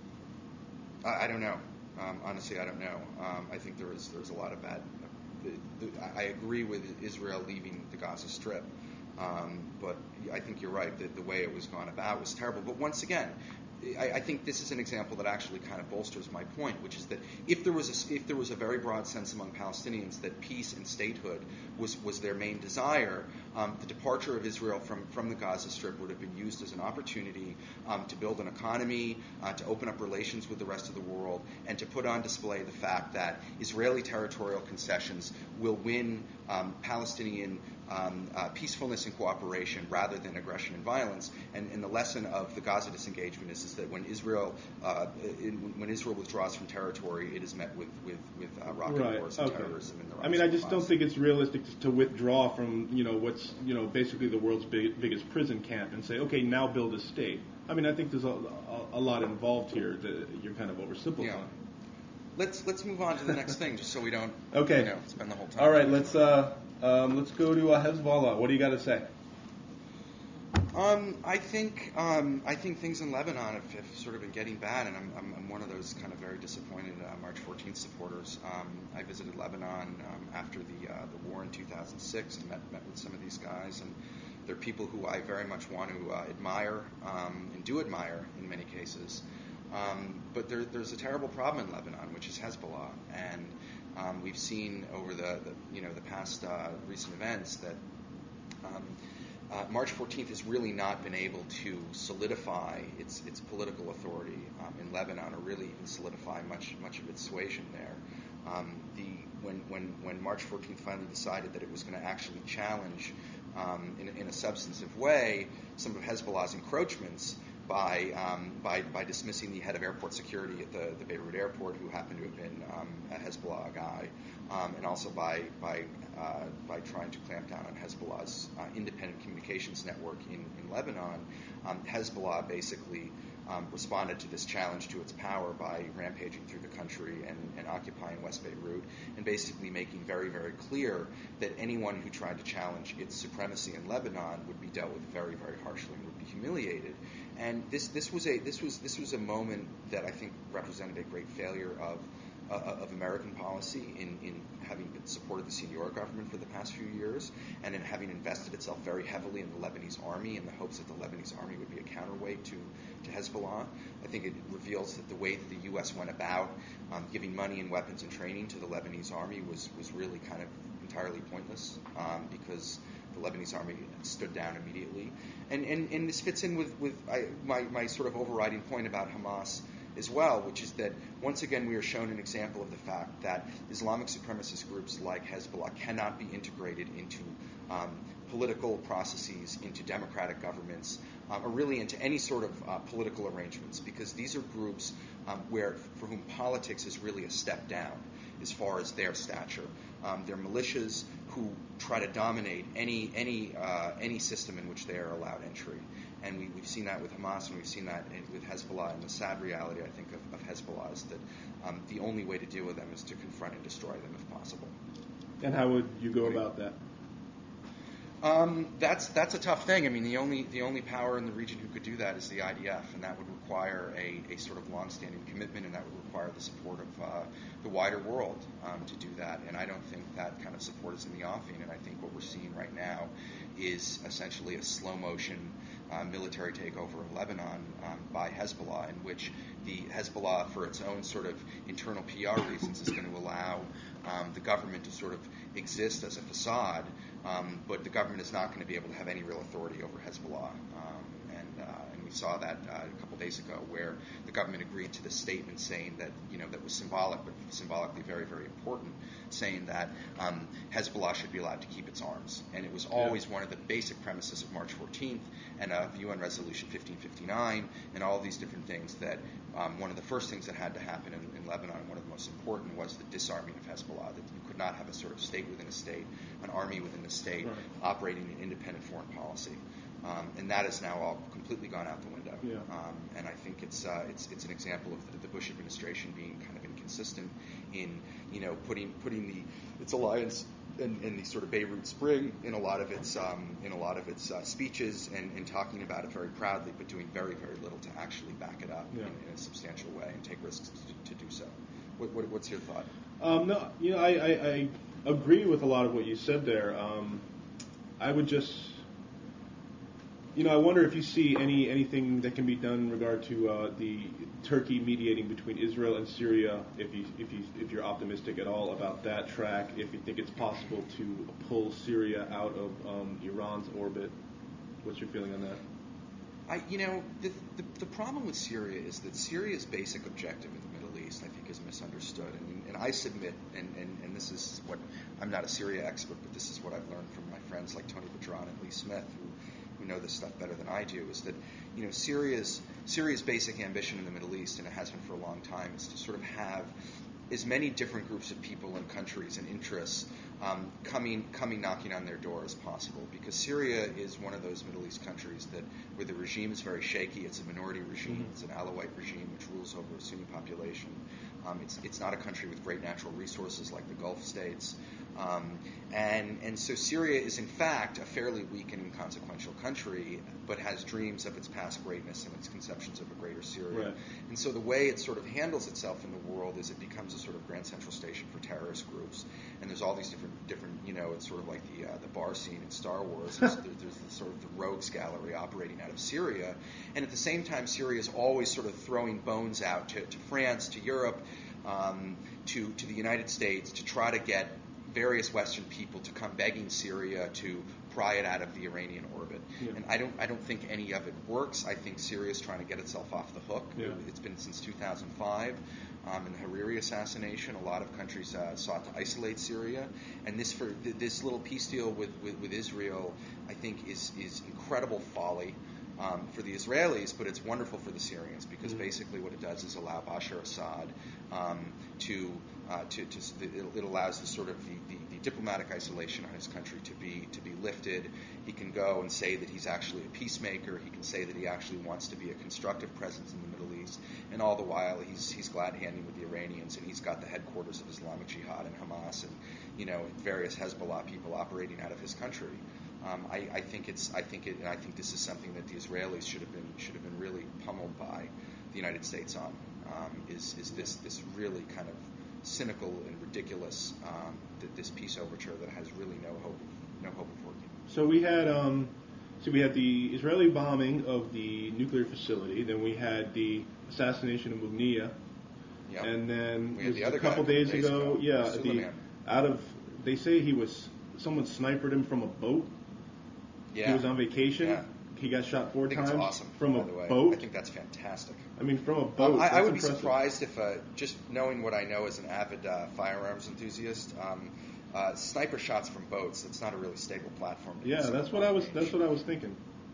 I, I don't know. Um, honestly, I don't know. Um, I think there was there was a lot of bad. The, the, I agree with Israel leaving the Gaza Strip, um, but I think you're right that the way it was gone about was terrible. But once again, I, I think this is an example that actually kind of bolsters my point, which is that if there was a, if there was a very broad sense among Palestinians that peace and statehood was, was their main desire, um, the departure of Israel from, from the Gaza Strip would have been used as an opportunity um, to build an economy, uh, to open up relations with the rest of the world, and to put on display the fact that Israeli territorial concessions will win um, Palestinian Um, uh, peacefulness and cooperation rather than aggression and violence. And, and the lesson of the Gaza disengagement is, is that when Israel uh, in, when Israel withdraws from territory, it is met with with, with uh, rocket Right. wars and Okay. terrorism. And the I mean, I rise of just don't Hamas. think it's realistic to withdraw from, you know, what's, you know, basically the world's big, biggest prison camp and say, okay, now build a state. I mean, I think there's a, a, a lot involved here that you're kind of oversimplifying. Yeah. Let's let's move on to the next thing, just so we don't Okay. you know, spend the whole time. All right, let's uh, um, let's go to uh, Hezbollah. What do you got to say? Um, I think um, I think things in Lebanon have, have sort of been getting bad, and I'm, I'm, I'm one of those kind of very disappointed uh, March fourteenth supporters. Um, I visited Lebanon um, after the uh, the war in two thousand six and met met with some of these guys, and they're people who I very much want to uh, admire um, and do admire in many cases. Um, but there, there's a terrible problem in Lebanon, which is Hezbollah, and um, we've seen over the, the you know the past uh, recent events that. Um, Uh, March fourteenth has really not been able to solidify its its political authority um, in Lebanon, or really even solidify much much of its suasion there. Um, the when when when March fourteenth finally decided that it was going to actually challenge um, in, in a substantive way some of Hezbollah's encroachments by um, by by dismissing the head of airport security at the, the Beirut airport, who happened to have been um, a Hezbollah guy, um, and also by by uh, by trying to clamp down on Hezbollah's uh, independent communications network in, in Lebanon. Um, Hezbollah basically um, responded to this challenge to its power by rampaging through the country and, and occupying West Beirut, and basically making very, very clear that anyone who tried to challenge its supremacy in Lebanon would be dealt with very, very harshly and would be humiliated. And this this was a this was this was a moment that I think represented a great failure of uh, of American policy in, in having been supported the Senior government for the past few years, and in having invested itself very heavily in the Lebanese army in the hopes that the Lebanese army would be a counterweight to, to Hezbollah. I think it reveals that the way that the U S went about um, giving money and weapons and training to the Lebanese army was, was really kind of entirely pointless, um, because the Lebanese army stood down immediately. And and, and this fits in with, with I, my, my sort of overriding point about Hamas as well, which is that once again we are shown an example of the fact that Islamic supremacist groups like Hezbollah cannot be integrated into um, political processes, into democratic governments, um, or really into any sort of uh, political arrangements, because these are groups um, where for whom politics is really a step down as far as their stature. Um, they're militias who try to dominate any any uh, any system in which they are allowed entry. And we, we've seen that with Hamas, and we've seen that in, with Hezbollah. And the sad reality, I think, of, of Hezbollah is that um, the only way to deal with them is to confront and destroy them if possible. And how would you go about that? Um, that's that's a tough thing. I mean, the only the only power in the region who could do that is the I D F, and that would require a, a sort of longstanding commitment, and that would require the support of uh, the wider world um, to do that. And I don't think that kind of support is in the offing. And I think what we're seeing right now is essentially a slow motion uh, military takeover of Lebanon um, by Hezbollah, in which the Hezbollah, for its own sort of internal P R reasons, is going to allow um, the government to sort of exist as a facade. Um, but the government is not going to be able to have any real authority over Hezbollah. Um, and, uh, and we saw that uh, a couple days ago, where the government agreed to the statement saying that, you know, that was symbolic, but symbolically very, very important, saying that um, Hezbollah should be allowed to keep its arms. And it was always yeah. one of the basic premises of March fourteenth and of U N Resolution fifteen fifty-nine and all of these different things, that um, one of the first things that had to happen in, in Lebanon, and one of the most important, was the disarming of Hezbollah, that you could not have a sort of state within a state, an army within a state, right. operating an independent foreign policy. Um, and that has now all completely gone out the window. Yeah. Um, and I think it's uh, it's it's an example of the, the Bush administration being kind of inconsistent in, you know, putting putting the its alliance and, and the sort of Beirut Spring in a lot of its um, in a lot of its uh, speeches, and, and talking about it very proudly, but doing very very little to actually back it up yeah. in, in a substantial way and take risks to, to do so. What, what, what's your thought? Um, no, you know, I, I, I agree with a lot of what you said there. Um, I would just, you know, I wonder if you see any anything that can be done in regard to uh, the Turkey mediating between Israel and Syria. If you if you if you're optimistic at all about that track, if you think it's possible to pull Syria out of um, Iran's orbit, what's your feeling on that? I, you know, the, the the problem with Syria is that Syria's basic objective in the Middle East, I think, is misunderstood. And, and I submit, and, and, and this is what, I'm not a Syria expert, but this is what I've learned from my friends like Tony Bedran and Lee Smith, who, who know this stuff better than I do, is that, you know, Syria's Syria's basic ambition in the Middle East, and it has been for a long time, is to sort of have as many different groups of people and countries and interests um, coming coming knocking on their door as possible, because Syria is one of those Middle East countries that where the regime is very shaky. It's a minority regime. Mm-hmm. It's an Alawite regime which rules over a Sunni population. Um, it's it's not a country with great natural resources like the Gulf states. Um, and and so Syria is in fact a fairly weak and inconsequential country, but has dreams of its past greatness and its conceptions of a greater Syria. Right. And so the way it sort of handles itself in the world is it becomes a sort of Grand Central Station for terrorist groups. And there's all these different different you know it's sort of like the uh, the bar scene in Star Wars. There's, there's the, sort of the rogues gallery operating out of Syria, and at the same time Syria is always sort of throwing bones out to, to France, to Europe, um, to to the United States to try to get various Western people to come begging Syria to pry it out of the Iranian orbit. Yeah. And I don't I don't think any of it works. I think Syria is trying to get itself off the hook. Yeah. It's been since two thousand five. Um, in the Hariri assassination, a lot of countries uh, sought to isolate Syria. And this for this little peace deal with, with, with Israel, I think, is, is incredible folly. Um, for the Israelis, but it's wonderful for the Syrians, because mm-hmm. basically what it does is allow Bashar Assad um, to, uh, to, to it allows the sort of the, the, the diplomatic isolation on his country to be to be lifted. He can go and say that he's actually a peacemaker. He can say that he actually wants to be a constructive presence in the Middle East, and all the while he's he's glad handing with the Iranians, and he's got the headquarters of Islamic Jihad and Hamas, and you know various Hezbollah people operating out of his country. Um, I, I think it's. I think it. And I think this is something that the Israelis should have been should have been really pummeled by the United States on. Um, is is this this really kind of cynical and ridiculous um, th- this peace overture that has really no hope no hope of working. So we had um, so we had the Israeli bombing of the nuclear facility. Then we had the assassination of Mugniya, yep. and then we had the other a couple guy days, days ago, ago, yeah, Suleiman. the out of they say he was someone sniped him from a boat. Yeah. He was on vacation. Yeah. He got shot four I think times it's awesome, from by a the way. boat. I think that's fantastic. I mean, from a boat. Um, I, I would impressive. be surprised if, uh, just knowing what I know as an avid uh, firearms enthusiast, um, uh, sniper shots from boats. That's not a really stable platform. Yeah, that's what I was. That's what I was thinking.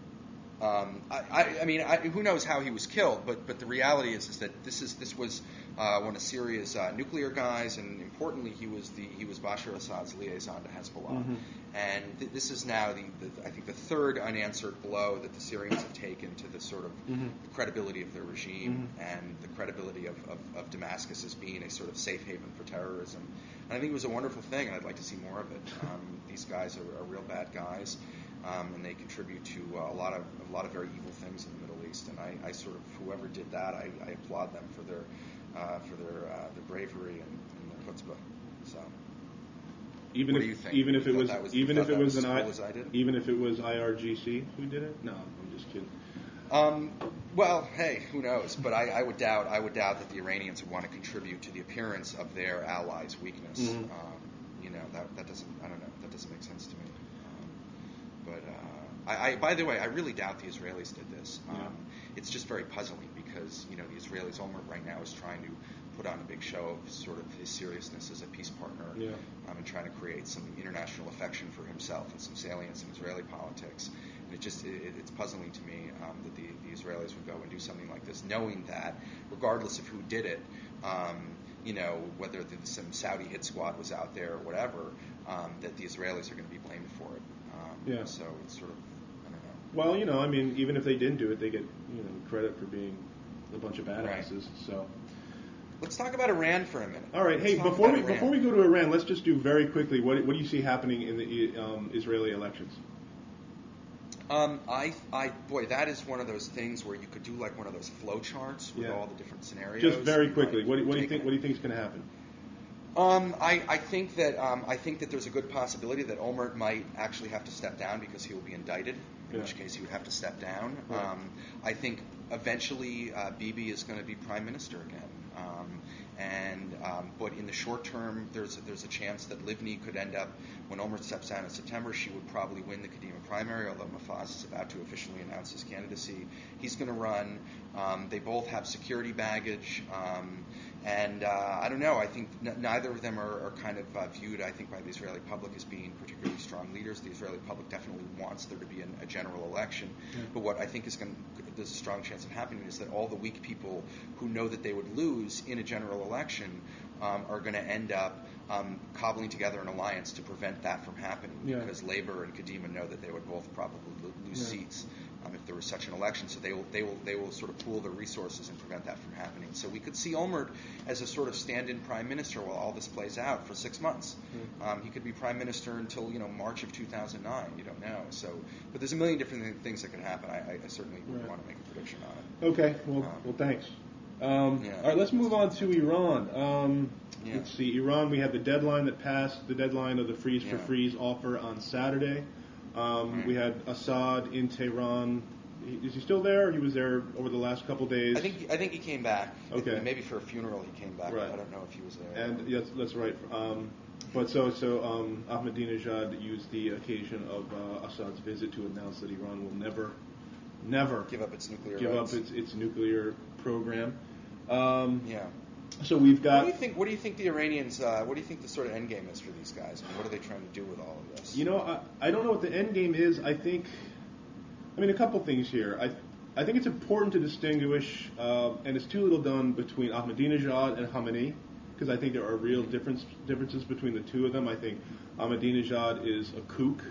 Um, I, I, I mean, I, who knows how he was killed? But but the reality is is that this is this was uh, one of Syria's uh, nuclear guys, and importantly, he was the he was Bashar Assad's liaison to Hezbollah. Mm-hmm. And th- this is now, the, the, I think, the third unanswered blow that the Syrians have taken to the sort of Mm-hmm. the credibility of their regime Mm-hmm. and the credibility of, of, of Damascus as being a sort of safe haven for terrorism. And I think it was a wonderful thing, and I'd like to see more of it. Um, these guys are, are real bad guys, um, and they contribute to uh, a lot of a lot of very evil things in the Middle East. And I, I sort of, whoever did that, I, I applaud them for their uh, for their uh, their bravery and, and their chutzpah. So. Even what if do you think? even if You it thought was, that was even you if thought it that was as an cool I as I did? even if it was I R G C who did it? No, I'm just kidding. Um, well, hey, who knows? But I, I would doubt. I would doubt that the Iranians would want to contribute to the appearance of their allies' weakness. Mm-hmm. Um, you know, that that doesn't. I don't know. That doesn't make sense to me. Um, but uh, I, I, by the way, I really doubt the Israelis did this. Um, Yeah. It's just very puzzling because you know the Israelis. Olmert right now is trying to put on a big show of sort of his seriousness as a peace partner, Yeah. um, and trying to create some international affection for himself and some salience in Israeli politics. And it just it, it's puzzling to me um, that the, the Israelis would go and do something like this, knowing that regardless of who did it, um, you know, whether the, some Saudi hit squad was out there or whatever, um, that the Israelis are going to be blamed for it. Um, Yeah. So it's sort of, I don't know. Well, you know, I mean, even if they didn't do it, they get, you know, credit for being a bunch of badasses. Right. So. Let's talk about Iran for a minute. All right. Let's Hey, talk before about we Iran. before we go to Iran, let's just do very quickly. What what do you see happening in the um, Israeli elections? Um, I, I, boy, that is one of those things where you could do like one of those flow charts with Yeah. all the different scenarios. Just very and, quickly. like, What do, what do you take think? it. What do you think is going to happen? Um, I, I think that um, I think that there's a good possibility that Olmert might actually have to step down because he will be indicted. In Yeah. which case, he would have to step down. Right. Um, I think eventually uh, Bibi is going to be prime minister again. Um, and um, but in the short term, there's a, there's a chance that Livni could end up, when Olmert steps down in September, she would probably win the Kadima primary, although Mafaz is about to officially announce his candidacy. He's going to run. Um, they both have security baggage. Um, and uh, I don't know. I think n- neither of them are, are kind of uh, viewed, I think, by the Israeli public as being particularly strong leaders. The Israeli public definitely wants there to be an, a general election. Yeah. But what I think is going to, there's a strong chance of happening is that all the weak people who know that they would lose in a general election um, are going to end up um, cobbling together an alliance to prevent that from happening, Yeah. because Labour and Kadima know that they would both probably lo- lose Yeah. seats um, if there was such an election. So they will they will they will sort of pool their resources and prevent that from happening. So we could see Olmert as a sort of stand-in prime minister while all this plays out for six months. Mm. Um, he could be prime minister until you know March of two thousand nine. You don't know. So, but there's a million different th- things that could happen. I, I certainly wouldn't Right. want to make a prediction on it. Okay. Well, Um, well, thanks. Um, yeah. All right. Let's move on to Iran. Um, Yeah. Let's see. Iran. We had the deadline that passed. The deadline of the freeze for Yeah. freeze offer on Saturday. Um, Right. We had Assad in Tehran. He- Is he still there? He was there over the last couple days. I think I think he came back. Okay. Maybe for a funeral he came back. Right. I don't know if he was there. And yes, that's right. Um, but so so um, Ahmadinejad used the occasion of uh, Assad's visit to announce that Iran will never, never give up its nuclear give rights. up its its nuclear program. Um, Yeah. So we've What got. do you think? What do you think the Iranians? Uh, what do you think the sort of end game is for these guys? I mean, what are they trying to do with all of this? You know, I, I don't know what the end game is. I think, I mean, a couple things here. I I think it's important to distinguish, uh, and it's too little done, between Ahmadinejad and Khamenei, because I think there are real difference, differences between the two of them. I think Ahmadinejad is a kook.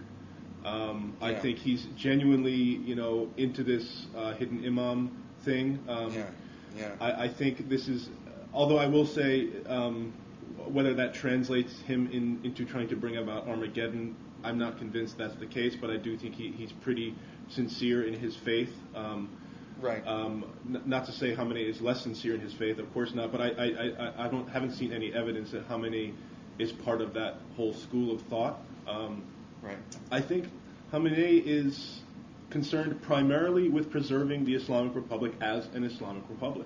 Um, I Yeah. think he's genuinely, you know, into this uh, hidden imam thing. Um, Yeah. Yeah. I, I think this is, although I will say, um, whether that translates him in, into trying to bring about Armageddon, I'm not convinced that's the case, but I do think he, he's pretty sincere in his faith. Um, Right. um, n- not to say Khamenei is less sincere in his faith, of course not, but I, I, I, I don't haven't seen any evidence that Khamenei is part of that whole school of thought. Um, Right. I think Khamenei is concerned primarily with preserving the Islamic Republic as an Islamic Republic.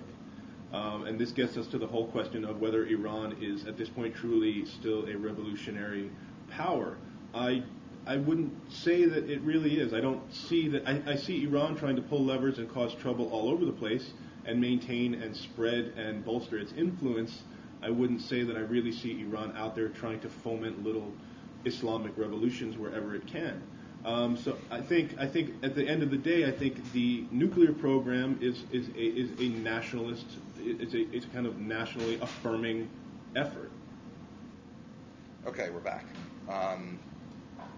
Um, and this gets us to the whole question of whether Iran is, at this point, truly still a revolutionary power. I I wouldn't say that it really is. I don't see that. I, I see Iran trying to pull levers and cause trouble all over the place and maintain and spread and bolster its influence. I wouldn't say that I really see Iran out there trying to foment little Islamic revolutions wherever it can. Um, so I think I think at the end of the day, I think the nuclear program is is a, is a nationalist. It's a it's a kind of nationally affirming effort. Okay, we're back. Um,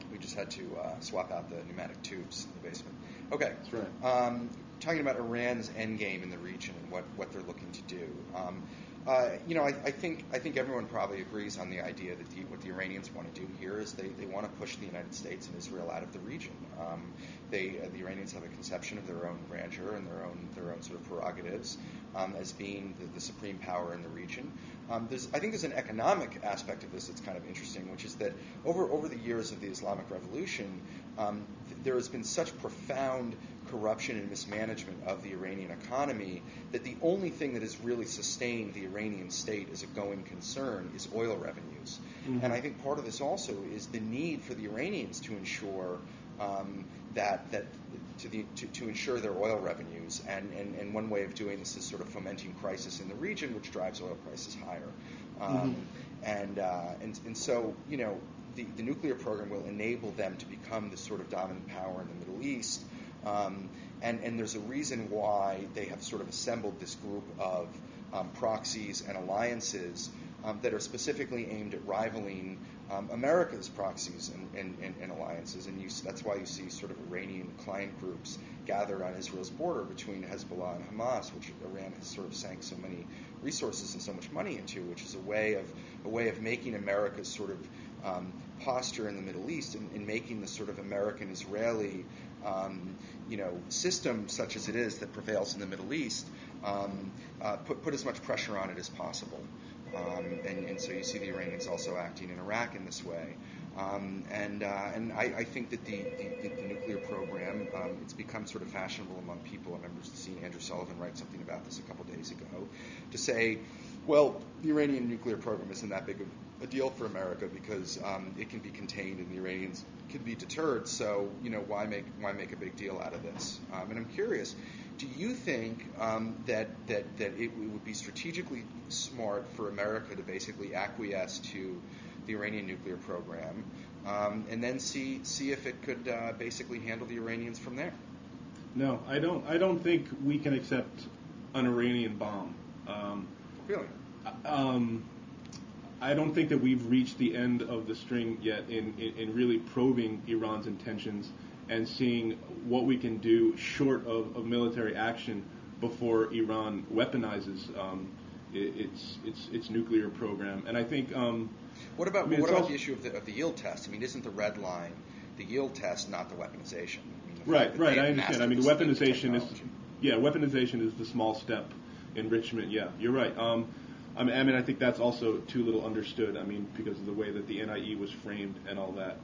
We just had to uh, swap out the pneumatic tubes in the basement. Okay. That's right. Um, talking about Iran's endgame in the region and what, what they're looking to do. Um, uh, you know, I, I think I think everyone probably agrees on the idea that the, what the Iranians want to do here is they, they want to push the United States and Israel out of the region. Um, they uh, the Iranians have a conception of their own grandeur and their own their own sort of prerogatives um, as being the, the supreme power in the region. Um, there's, I think there's an economic aspect of this that's kind of interesting, which is that over over the years of the Islamic Revolution, um, th- there has been such profound corruption and mismanagement of the Iranian economy that the only thing that has really sustained the Iranian state as a going concern is oil revenues. Mm-hmm. And I think part of this also is the need for the Iranians to ensure um, that that to, the, to, to ensure their oil revenues. And, and, and one way of doing this is sort of fomenting crisis in the region, which drives oil prices higher. Um, mm-hmm. And, uh, and and so, you know, the, the nuclear program will enable them to become the sort of dominant power in the Middle East. Um, and, and there's a reason why they have sort of assembled this group of um, proxies and alliances um, that are specifically aimed at rivaling um, America's proxies and, and, and, and alliances. And you, that's why you see sort of Iranian client groups gathered on Israel's border between Hezbollah and Hamas, which Iran has sort of sank so many resources and so much money into, which is a way of a way of making America's sort of um, posture in the Middle East and, and making the sort of American-Israeli Um, you know, system such as it is that prevails in the Middle East, um, uh, put put as much pressure on it as possible. Um, and, and so you see the Iranians also acting in Iraq in this way. Um, and uh, and I, I think that the, the, the nuclear program, um, it's become sort of fashionable among people. I remember seeing Andrew Sullivan write something about this a couple days ago, to say, well, the Iranian nuclear program isn't that big of a deal for America because um, it can be contained and the Iranians can be deterred. So, you know, why make why make a big deal out of this? Um, and I'm curious, do you think um, that that that it would be strategically smart for America to basically acquiesce to the Iranian nuclear program um, and then see see if it could uh, basically handle the Iranians from there? No, I don't. I don't think we can accept an Iranian bomb. Um, really? Um, I don't think that we've reached the end of the string yet in, in, in really probing Iran's intentions and seeing what we can do short of, of military action before Iran weaponizes um, its its its nuclear program. And I think. Um, what about I mean, what about also, the issue of the of the yield test? I mean, isn't the red line the yield test, not the weaponization? I mean, the right, right. I understand. I mean, the weaponization is yeah, weaponization is the small step. Enrichment. Yeah, you're right. Um, I mean, I mean, I think that's also too little understood. I mean, because of the way that the N I E was framed and all that.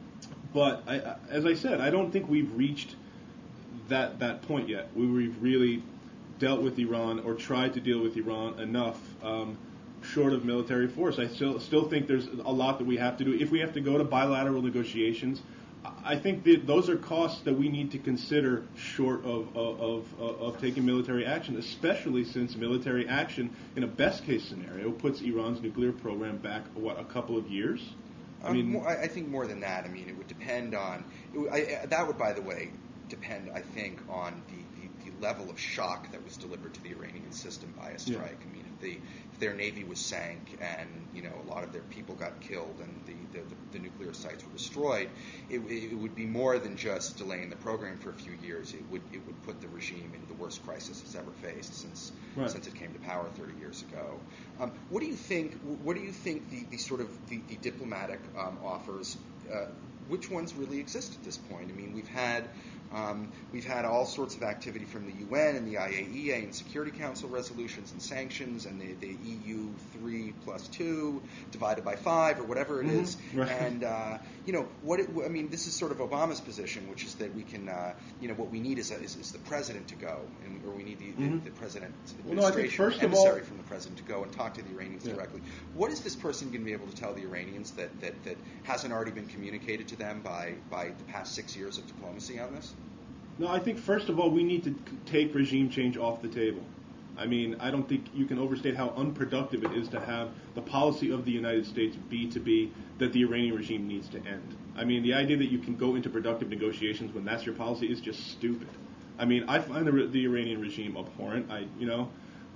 But I, I, as I said, I don't think we've reached that that point yet. We, we've really dealt with Iran or tried to deal with Iran enough, um, short of military force. I still still think there's a lot that we have to do. If we have to go to bilateral negotiations, I think that those are costs that we need to consider short of of, of, of taking military action, especially since military action, in a best-case scenario, puts Iran's nuclear program back, what, a couple of years? I mean, um, more, I think more than that. I mean, it would depend on it would, I, that would, by the way, depend, I think, on the, the, the level of shock that was delivered to the Iranian system by a strike. Yeah. I mean, if, the, if their navy was sank and, you know, a lot of their people got killed and the, the, the, the nuclear sites were destroyed, it, it would be more than just delaying the program for a few years. It would it would put the regime in the worst crisis it's ever faced since right. since it came to power thirty years ago. Um, what do you think? What do you think the, the sort of the, the diplomatic um, offers? Uh, which ones really exist at this point? I mean, we've had um, we've had all sorts of activity from the U N and the I A E A and Security Council resolutions and sanctions and the, the E U three plus two divided by five or whatever it mm-hmm. is. Right. And uh, you know what? It, I mean, this is sort of Obama's position, which is that we can, uh, you know, what we need is, a, is, is the president to go, and, or we need the, mm-hmm. the, the president's administration, well, no, I think first emissary of all, from the president to go and talk to the Iranians yeah. directly. What is this person going to be able to tell the Iranians that, that, that hasn't already been communicated to them by, by the past six years of diplomacy on this? No, I think first of all we need to take regime change off the table. I mean, I don't think you can overstate how unproductive it is to have the policy of the United States be to be that the Iranian regime needs to end. I mean, the idea that you can go into productive negotiations when that's your policy is just stupid. I mean, I find the, the Iranian regime abhorrent. I, you know,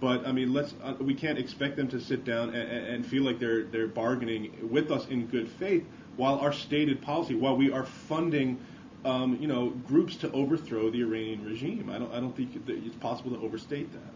But I mean, let's uh, we can't expect them to sit down and, and feel like they're they're bargaining with us in good faith while our stated policy, while we are funding, um, you know, groups to overthrow the Iranian regime. I don't I don't think it's possible to overstate that.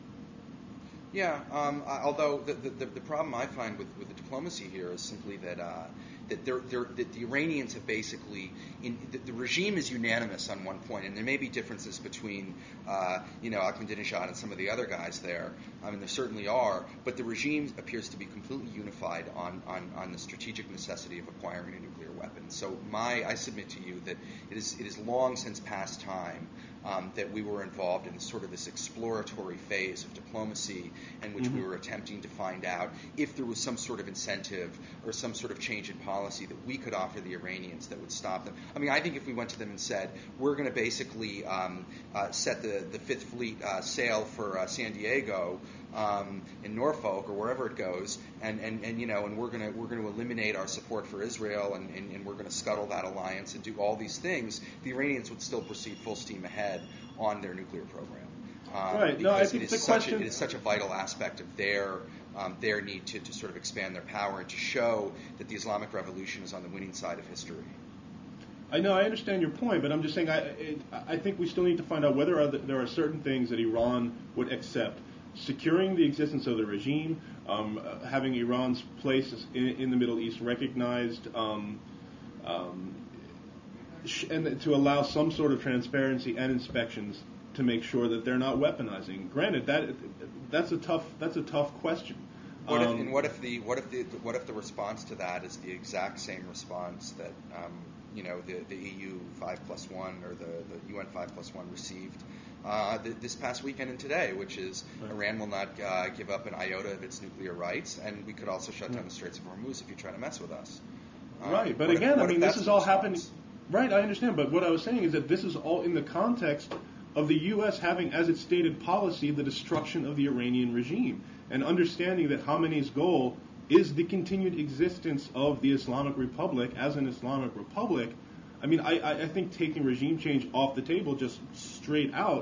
Yeah, um, although the, the the problem I find with, with the diplomacy here is simply that uh, that, they're, they're, that the Iranians have basically in, the, the regime is unanimous on one point, and there may be differences between uh, you know Ahmadinejad and some of the other guys there. I mean, there certainly are, but the regime appears to be completely unified on, on, on the strategic necessity of acquiring a nuclear weapon. So my I submit to you that it is it is long since past time um, that we were involved in sort of this exploratory phase of diplomacy in which mm-hmm. we were attempting to find out if there was some sort of incentive or some sort of change in policy that we could offer the Iranians that would stop them. I mean, I think if we went to them and said, we're going to basically um, uh, set the, the Fifth Fleet uh, sail for uh, San Diego um, in Norfolk or wherever it goes, and, and, and you know, and we're going to we're going to eliminate our support for Israel, and, and, and we're going to scuttle that alliance and do all these things, the Iranians would still proceed full steam ahead on their nuclear program. Um, right. No, I think it the is such question a, it is such a vital aspect of their um, their need to, to sort of expand their power and to show that the Islamic Revolution is on the winning side of history. I know, I understand your point, but I'm just saying I it, I think we still need to find out whether are the, there are certain things that Iran would accept. Securing the existence of the regime, um, uh, having Iran's place in, in the Middle East recognized, um, um, sh- and to allow some sort of transparency and inspections to make sure that they're not weaponizing. Granted, that that's a tough that's a tough question. What if, um, and what if the what if the what if the response to that is the exact same response that um, you know the, the E U five plus one or the, the U N five plus one received uh, the, this past weekend and today, which is right. Iran will not uh, give up an iota of its nuclear rights, and we could also shut down the Straits of Hormuz if you try to mess with us. Um, right, but what again, if, I mean, this is all response? happening. Right, I understand, but what I was saying is that this is all in the context of the U S having as its stated policy the destruction of the Iranian regime, and understanding that Khamenei's goal is the continued existence of the Islamic Republic as an Islamic Republic. I mean, I, I think taking regime change off the table just straight out,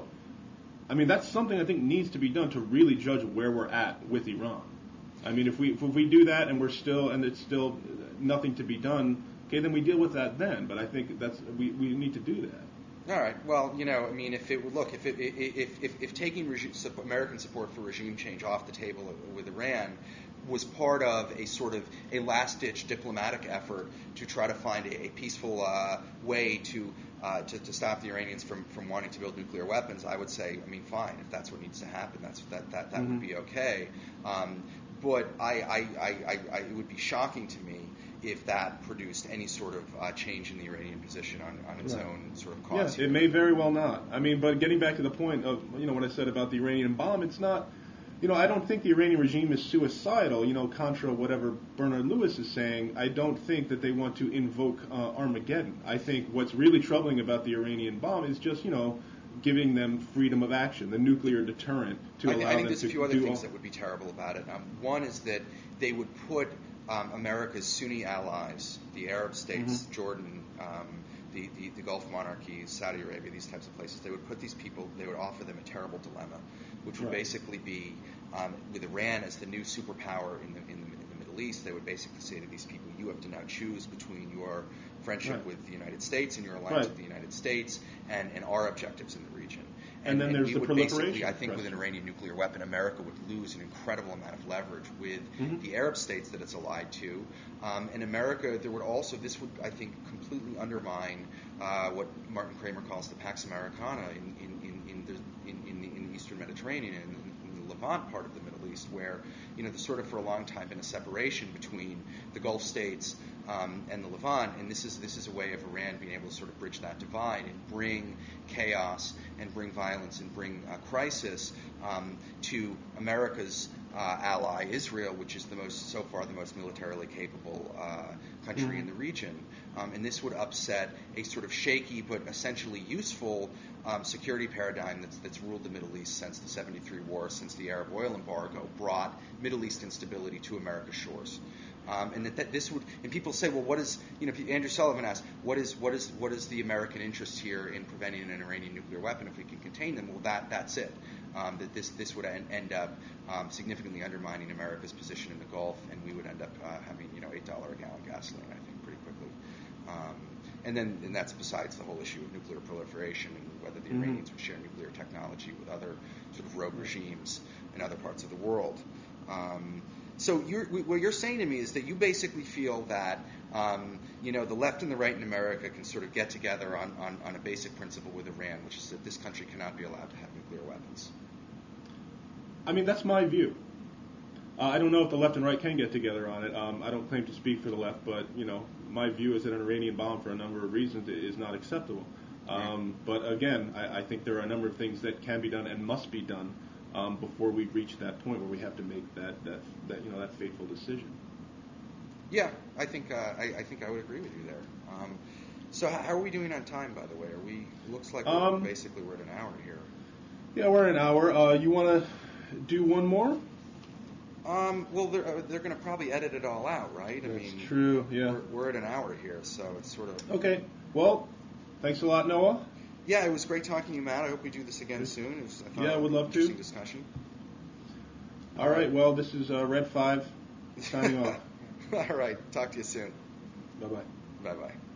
I mean, that's something I think needs to be done to really judge where we're at with Iran. I mean, if we if we do that and we're still, and it's still nothing to be done, okay, then we deal with that then. But I think that's we, we need to do that. All right. Well, you know, I mean, if it look, if it, if if if taking regime, American support for regime change off the table with Iran was part of a sort of a last-ditch diplomatic effort to try to find a, a peaceful uh, way to, uh, to to stop the Iranians from, from wanting to build nuclear weapons, I would say, I mean, fine, if that's what needs to happen, that's that that, that mm-hmm. would be okay. Um, but I, I, I, I, I it would be shocking to me if that produced any sort of uh, change in the Iranian position on, on its right. own sort of cause. Yeah, it may very well not. I mean, but getting back to the point of, you know, what I said about the Iranian bomb, it's not, you know, I don't think the Iranian regime is suicidal, you know, contra whatever Bernard Lewis is saying. I don't think that they want to invoke uh, Armageddon. I think what's really troubling about the Iranian bomb is just, you know, giving them freedom of action, the nuclear deterrent to I, allow I think them there's to a few other do things all- that would be terrible about it. Um, one is that they would put um, America's Sunni allies, the Arab states, mm-hmm. Jordan, um, the, the, the Gulf monarchies, Saudi Arabia, these types of places, they would put these people, they would offer them a terrible dilemma, which would right. basically be, um, with Iran as the new superpower in the, in, the, in the Middle East, they would basically say to these people, you have to now choose between your friendship right. with the United States and your alliance right. with the United States and, and our objectives in the region. And, and then and there's we the would proliferation. basically, I think with an Iranian nuclear weapon, America would lose an incredible amount of leverage with mm-hmm. the Arab states that it's allied to. Um, and America, there would also, this would, I think, completely undermine uh, what Martin Kramer calls the Pax Americana in, in, in, in, the, in, in, the, in the Eastern Mediterranean and in, in the Levant part of the Middle East, where, you know, there's sort of for a long time been a separation between the Gulf states um, and the Levant, and this is this is a way of Iran being able to sort of bridge that divide and bring chaos and bring violence and bring uh, crisis um, to America's uh, ally Israel, which is the most so far the most militarily capable uh, country mm-hmm. in the region, um, and this would upset a sort of shaky but essentially useful um, security paradigm that's that's ruled the Middle East since the seventy-three war, since the Arab oil embargo brought Middle East instability to America's shores. Um, and that, that this would, and people say, well, what is, you know, Andrew Sullivan asked, what is, what is, what is the American interest here in preventing an Iranian nuclear weapon if we can contain them? Well, that, that's it. um, that this this would en- end up um, significantly undermining America's position in the Gulf, and we would end up uh, having you know eight dollar a gallon gasoline, I think, pretty quickly. Um, and then and that's besides the whole issue of nuclear proliferation and whether the mm-hmm. Iranians would share nuclear technology with other sort of rogue regimes in other parts of the world. Um, so you're, what you're saying to me is that you basically feel that um, you know the left and the right in America can sort of get together on, on, on a basic principle with Iran, which is that this country cannot be allowed to have nuclear weapons. I mean, that's my view. Uh, I don't know if the left and right can get together on it. Um, I don't claim to speak for the left, but you know, my view is that an Iranian bomb, for a number of reasons, is not acceptable. Um, but again, I, I think there are a number of things that can be done and must be done um, before we reach that point where we have to make that that, that you know that fateful decision. Yeah, I think uh, I, I think I would agree with you there. Um, so how are we doing on time, by the way? Are we? Looks like we're um, basically we're at an hour here. Yeah, we're at an hour. Uh, you want to do one more? Um, well, they're uh, they're going to probably edit it all out, right? I That's mean, true. Yeah. We're, we're at an hour here, so it's sort of okay. Well, thanks a lot, Noah. Yeah, it was great talking to you, Matt. I hope we do this again soon. It was, I thought yeah, I would love to. Interesting discussion. All right. Well, this is uh, Red Five signing off. All right. Talk to you soon. Bye bye. Bye bye.